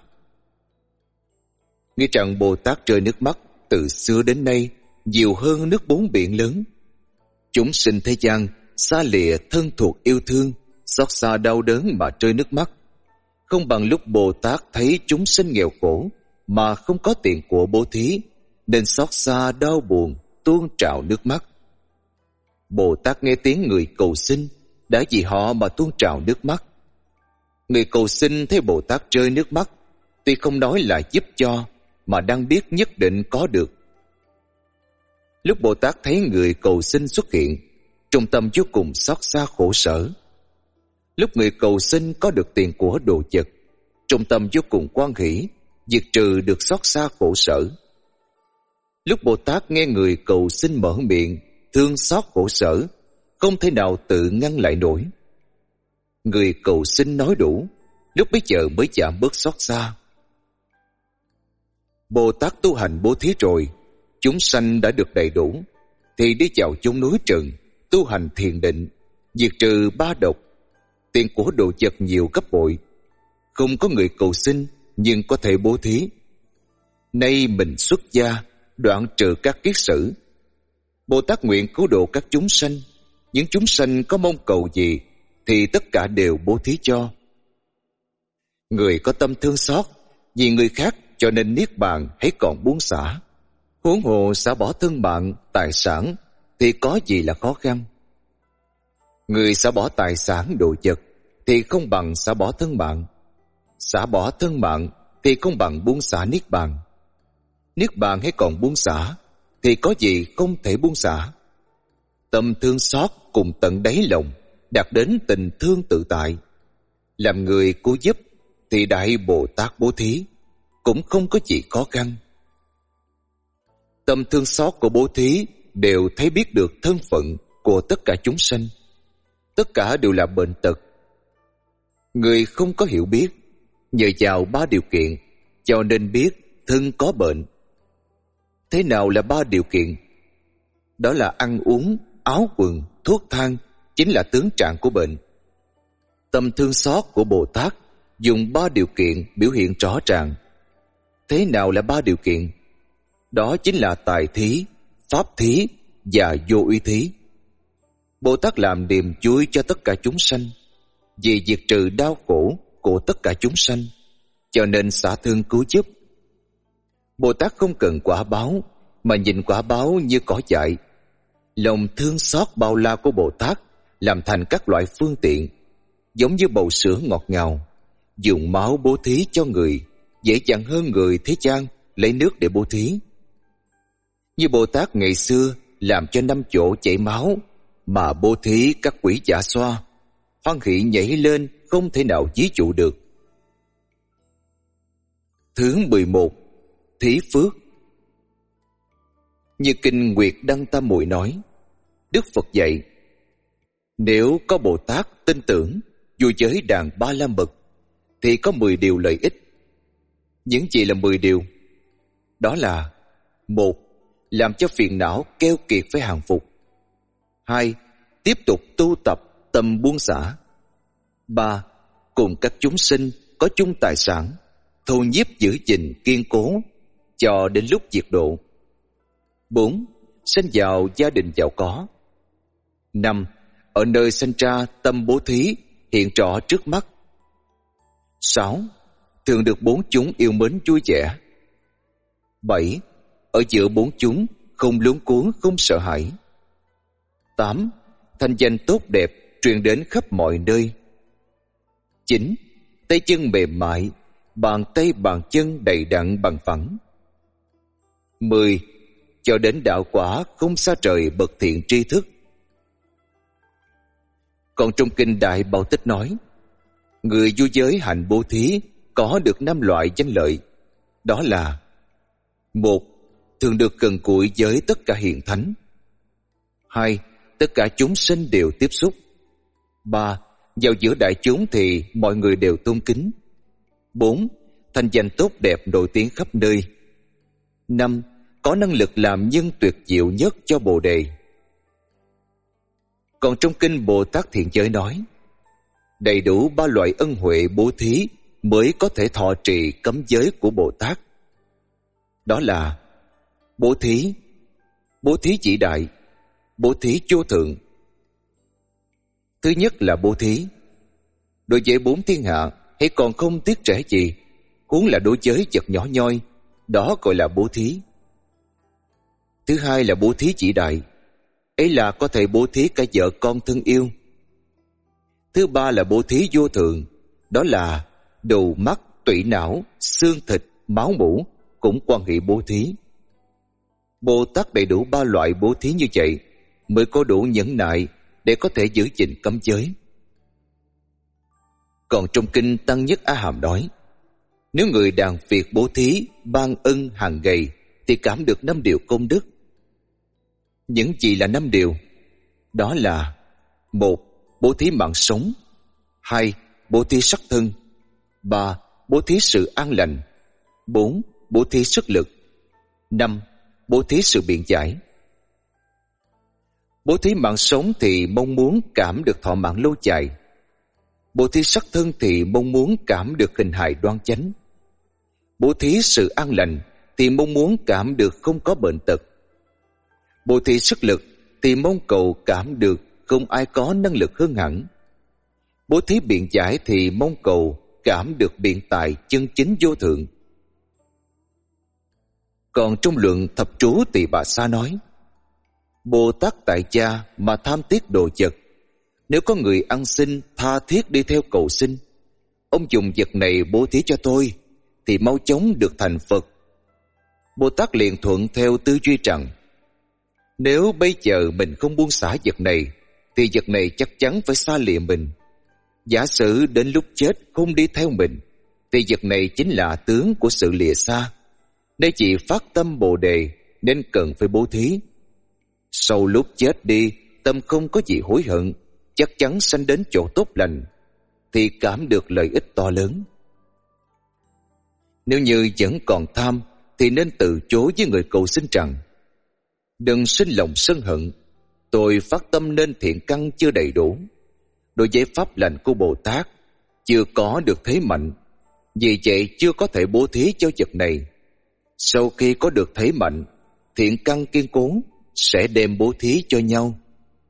Nghĩ rằng Bồ Tát rơi nước mắt từ xưa đến nay nhiều hơn nước bốn biển lớn. Chúng sinh thế gian xa lìa thân thuộc yêu thương, xót xa đau đớn mà rơi nước mắt, không bằng lúc Bồ Tát thấy chúng sinh nghèo khổ mà không có tiền của bố thí, nên xót xa đau buồn tuôn trào nước mắt. Bồ Tát nghe tiếng người cầu xin đã vì họ mà tuôn trào nước mắt. Người cầu xin thấy Bồ Tát rơi nước mắt, tuy không nói là giúp cho, mà đang biết nhất định có được. Lúc Bồ Tát thấy người cầu xin xuất hiện, trong tâm vô cùng xót xa khổ sở. Lúc người cầu xin có được tiền của đồ vật, trong tâm vô cùng hoan hỷ, diệt trừ được xót xa khổ sở. Lúc Bồ Tát nghe người cầu xin mở miệng, thương xót khổ sở, không thể nào tự ngăn lại nổi. Người cầu xin nói đủ, lúc bấy giờ mới giảm bớt xót xa. Bồ Tát tu hành bố thí rồi, chúng sanh đã được đầy đủ, thì đi vào chốn núi rừng, tu hành thiền định, diệt trừ ba độc, tiền của đồ vật nhiều gấp bội. Không có người cầu xin, nhưng có thể bố thí. Nay mình xuất gia, đoạn trừ các kiết sử. Bồ Tát nguyện cứu độ các chúng sanh. Những chúng sanh có mong cầu gì, thì tất cả đều bố thí cho. Người có tâm thương xót vì người khác, cho nên niết bàn hãy còn buông xả. Huống hồ xả bỏ thân mạng, tài sản, thì có gì là khó khăn. Người xả bỏ tài sản đồ vật, thì không bằng xả bỏ thân mạng. Xả bỏ thân mạng, thì không bằng buông xả niết bàn. Niết bàn hãy còn buông xả, thì có gì không thể buông xả. Tâm thương xót cùng tận đáy lòng, đạt đến tình thương tự tại. Làm người cứu giúp, thì Đại Bồ Tát bố thí, cũng không có gì khó khăn. Tâm thương xót của bố thí đều thấy biết được thân phận của tất cả chúng sanh. Tất cả đều là bệnh tật. Người không có hiểu biết, nhờ vào ba điều kiện, cho nên biết thân có bệnh. Thế nào là ba điều kiện? Đó là ăn uống, áo quần, thuốc thang, chính là tướng trạng của bệnh. Tâm thương xót của Bồ Tát dùng ba điều kiện biểu hiện rõ ràng. Thế nào là ba điều kiện? Đó chính là tài thí, pháp thí và vô uy thí. Bồ Tát làm niềm vui cho tất cả chúng sanh, vì diệt trừ đau khổ của tất cả chúng sanh, cho nên xả thương cứu giúp. Bồ Tát không cần quả báo, mà nhìn quả báo như cỏ dại. Lòng thương xót bao la của Bồ Tát làm thành các loại phương tiện, giống như bầu sữa ngọt ngào. Dùng máu bố thí cho người dễ dàng hơn người thế gian lấy nước để bố thí. Như Bồ Tát ngày xưa làm cho 5 chỗ chảy máu mà bố thí các quỷ dạ xoa, hoan hỷ nhảy lên không thể nào ví dụ được. Thứ 11. Thí phước. Như kinh Nguyệt Đăng Tam Muội nói, Đức Phật dạy, nếu có Bồ Tát tin tưởng vui giới đàn Ba La Mật, thì có 10 điều lợi ích. Những gì là 10 điều? Đó là: 1. Làm cho phiền não keo kiệt phải hàng phục. 2. Tiếp tục tu tập tâm buông xả. 3. Cùng các chúng sinh có chung tài sản, thu nhiếp giữ gìn kiên cố cho đến lúc diệt độ. 4. Sinh vào gia đình giàu có. 5. Ở nơi sinh ra tâm bố thí hiện rõ trước mắt. 6. Thường được 4 chúng yêu mến vui vẻ. 7. Ở giữa 4 chúng không luống cuống không sợ hãi. 8. Thanh danh tốt đẹp truyền đến khắp mọi nơi. 9. Tay chân mềm mại, bàn tay bàn chân đầy đặn bằng phẳng. 10. Cho đến đạo quả không xa trời bậc thiện tri thức. Còn trong kinh Đại Bảo Tích nói, người vui giới hành bố thí có được 5 loại danh lợi. Đó là: 1. Thường được gần gũi với tất cả hiền thánh. 2. Tất cả chúng sinh đều tiếp xúc. 3. Vào giữa đại chúng thì mọi người đều tôn kính. 4. Thanh danh tốt đẹp nổi tiếng khắp nơi. 5. Có năng lực làm nhân tuyệt diệu nhất cho Bồ Đề. Còn trong kinh Bồ Tát Thiện Giới nói, đầy đủ 3 loại ân huệ bố thí mới có thể thọ trì cấm giới của Bồ Tát. Đó là: bố thí vĩ đại, bố thí vô thượng. Thứ nhất là bố thí. Đối với 4 thiên hạ hay còn không tiếc rẻ gì, huống là đối với vật nhỏ nhoi, đó gọi là bố thí. Thứ hai là bố thí vĩ đại, ấy là có thể bố thí cả vợ con thân yêu. Thứ ba là bố thí vô thượng, đó là đầu, mắt, tủy não, xương thịt, máu mủ cũng quan hệ bố thí. Bồ Tát đầy đủ ba loại bố thí như vậy mới có đủ nhẫn nại để có thể giữ gìn cấm giới. Còn trong kinh Tăng Nhất A Hàm nói, nếu người đàn việc bố thí ban ân hàng ngày thì cảm được 5 điều công đức. Những gì là 5 điều? Đó là: 1. Bố thí mạng sống. 2. Bố thí sắc thân. 3. Bố thí sự an lành. 4. Bố thí sức lực. 5. Bố thí sự biện giải. Bố thí mạng sống thì mong muốn cảm được thọ mạng lâu dài. Bố thí sắc thân thì mong muốn cảm được hình hài đoan chánh. Bố thí sự an lành thì mong muốn cảm được không có bệnh tật. Bố thí sức lực thì mong cầu cảm được không ai có năng lực hơn hẳn. Bố thí biện giải thì mong cầu cảm được biện tài chân chính vô thượng. Còn trong luận Thập Trú Tỳ Bà Sa nói, Bồ Tát tại gia mà tham tiếc đồ vật, nếu có người ăn xin tha thiết đi theo cầu xin, ông dùng vật này bố thí cho tôi thì mau chóng được thành Phật. Bồ Tát liền thuận theo tư duy rằng, nếu bây giờ mình không buông xả vật này thì vật này chắc chắn phải xa lìa mình. Giả sử đến lúc chết không đi theo mình thì vật này chính là tướng của sự lìa xa. Nếu chỉ phát tâm Bồ Đề nên cần phải bố thí. Sau lúc chết đi, tâm không có gì hối hận, chắc chắn sanh đến chỗ tốt lành thì cảm được lợi ích to lớn. Nếu như vẫn còn tham thì nên từ chối với người cầu xin rằng, đừng sinh lòng sân hận, tôi phát tâm nên thiện căn chưa đầy đủ. Đối với pháp lành của Bồ Tát chưa có được thế mạnh, vì vậy chưa có thể bố thí cho vật này. Sau khi có được thế mạnh, thiện căn kiên cố sẽ đem bố thí cho nhau.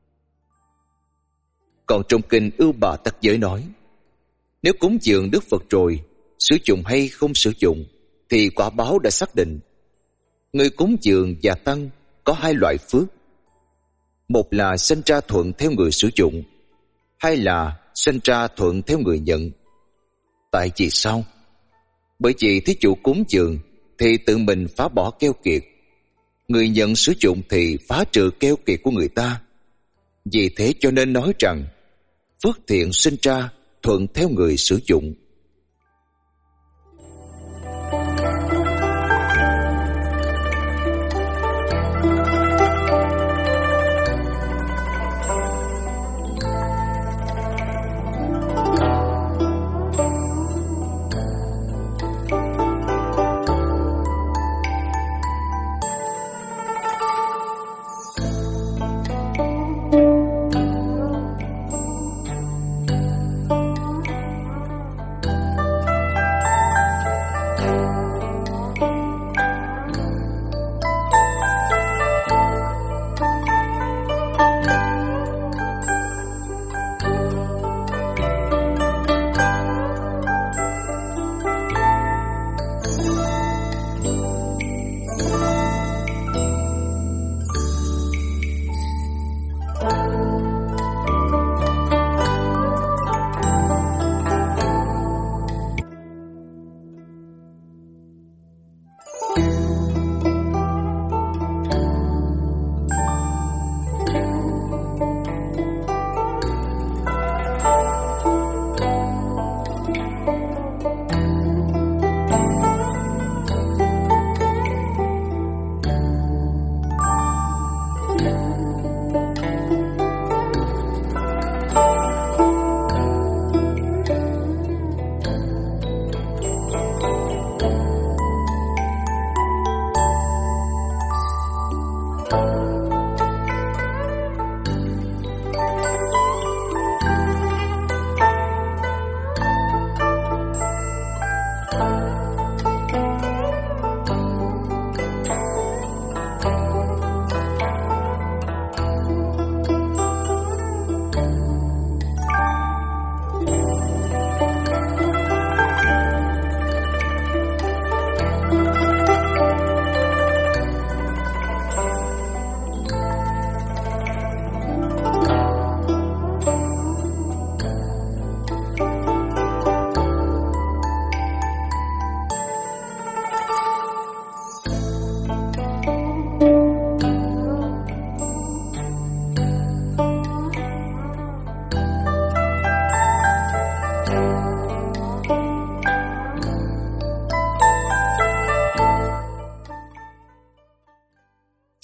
Còn trong kinh Ưu Bà Tắc Giới nói, nếu cúng dường Đức Phật rồi, sử dụng hay không sử dụng thì quả báo đã xác định. Người cúng dường và tăng có 2 loại phước. Một là sinh ra thuận theo người sử dụng, hai là sinh ra thuận theo người nhận. Tại vì sao? Bởi vì thí chủ cúng dường thì tự mình phá bỏ keo kiệt, người nhận sử dụng thì phá trừ keo kiệt của người ta. Vì thế cho nên nói rằng phước thiện sinh ra thuận theo người sử dụng.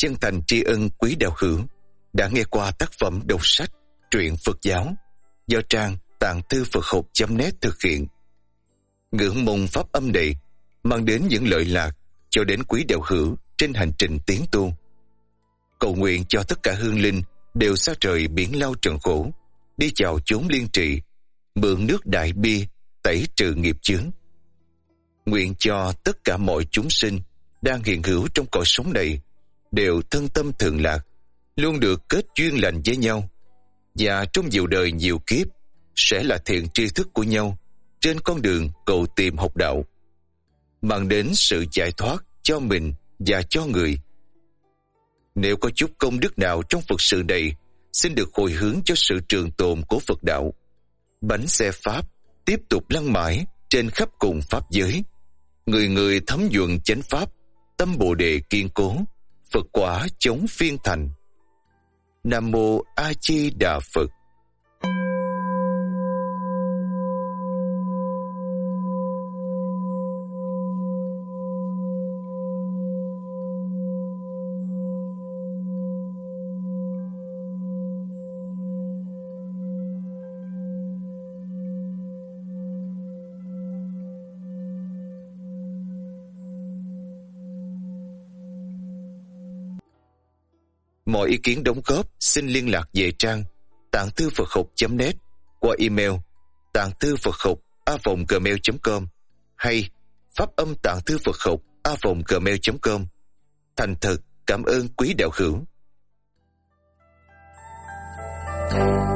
chân thành tri ân quý đạo hữu đã nghe qua tác phẩm đọc sách truyện Phật giáo do trang Tạng Thư Phật Học.net thực hiện. Ngưỡng mong pháp âm này mang đến những lợi lạc cho đến quý đạo hữu trên hành trình tiến tu. Cầu nguyện cho tất cả hương linh đều xa trời biển lao trần khổ, đi vào chốn liên trị, mượn nước đại bi tẩy trừ nghiệp chướng. Nguyện cho tất cả mọi chúng sinh đang hiện hữu trong cõi sống này đều thân tâm thường lạc, luôn được kết duyên lành với nhau, và trong nhiều đời nhiều kiếp sẽ là thiện tri thức của nhau trên con đường cầu tìm học đạo, mang đến sự giải thoát cho mình và cho người. Nếu có chút công đức nào trong Phật sự này, xin được hồi hướng cho sự trường tồn của Phật đạo. Bánh xe Pháp tiếp tục lăn mãi trên khắp cùng Pháp giới. Người người thấm nhuận chánh Pháp, tâm Bồ Đề kiên cố, Phật quả chống phiên thành. Nam Mô A Di Đà Phật. Mọi ý kiến đóng góp xin liên lạc về trang Tạng Thư Phật Học.net qua email tạng thư phật học @gmail.com hay pháp âm Tạng Thư Phật Học @gmail.com. Thành thật cảm ơn quý đạo hữu.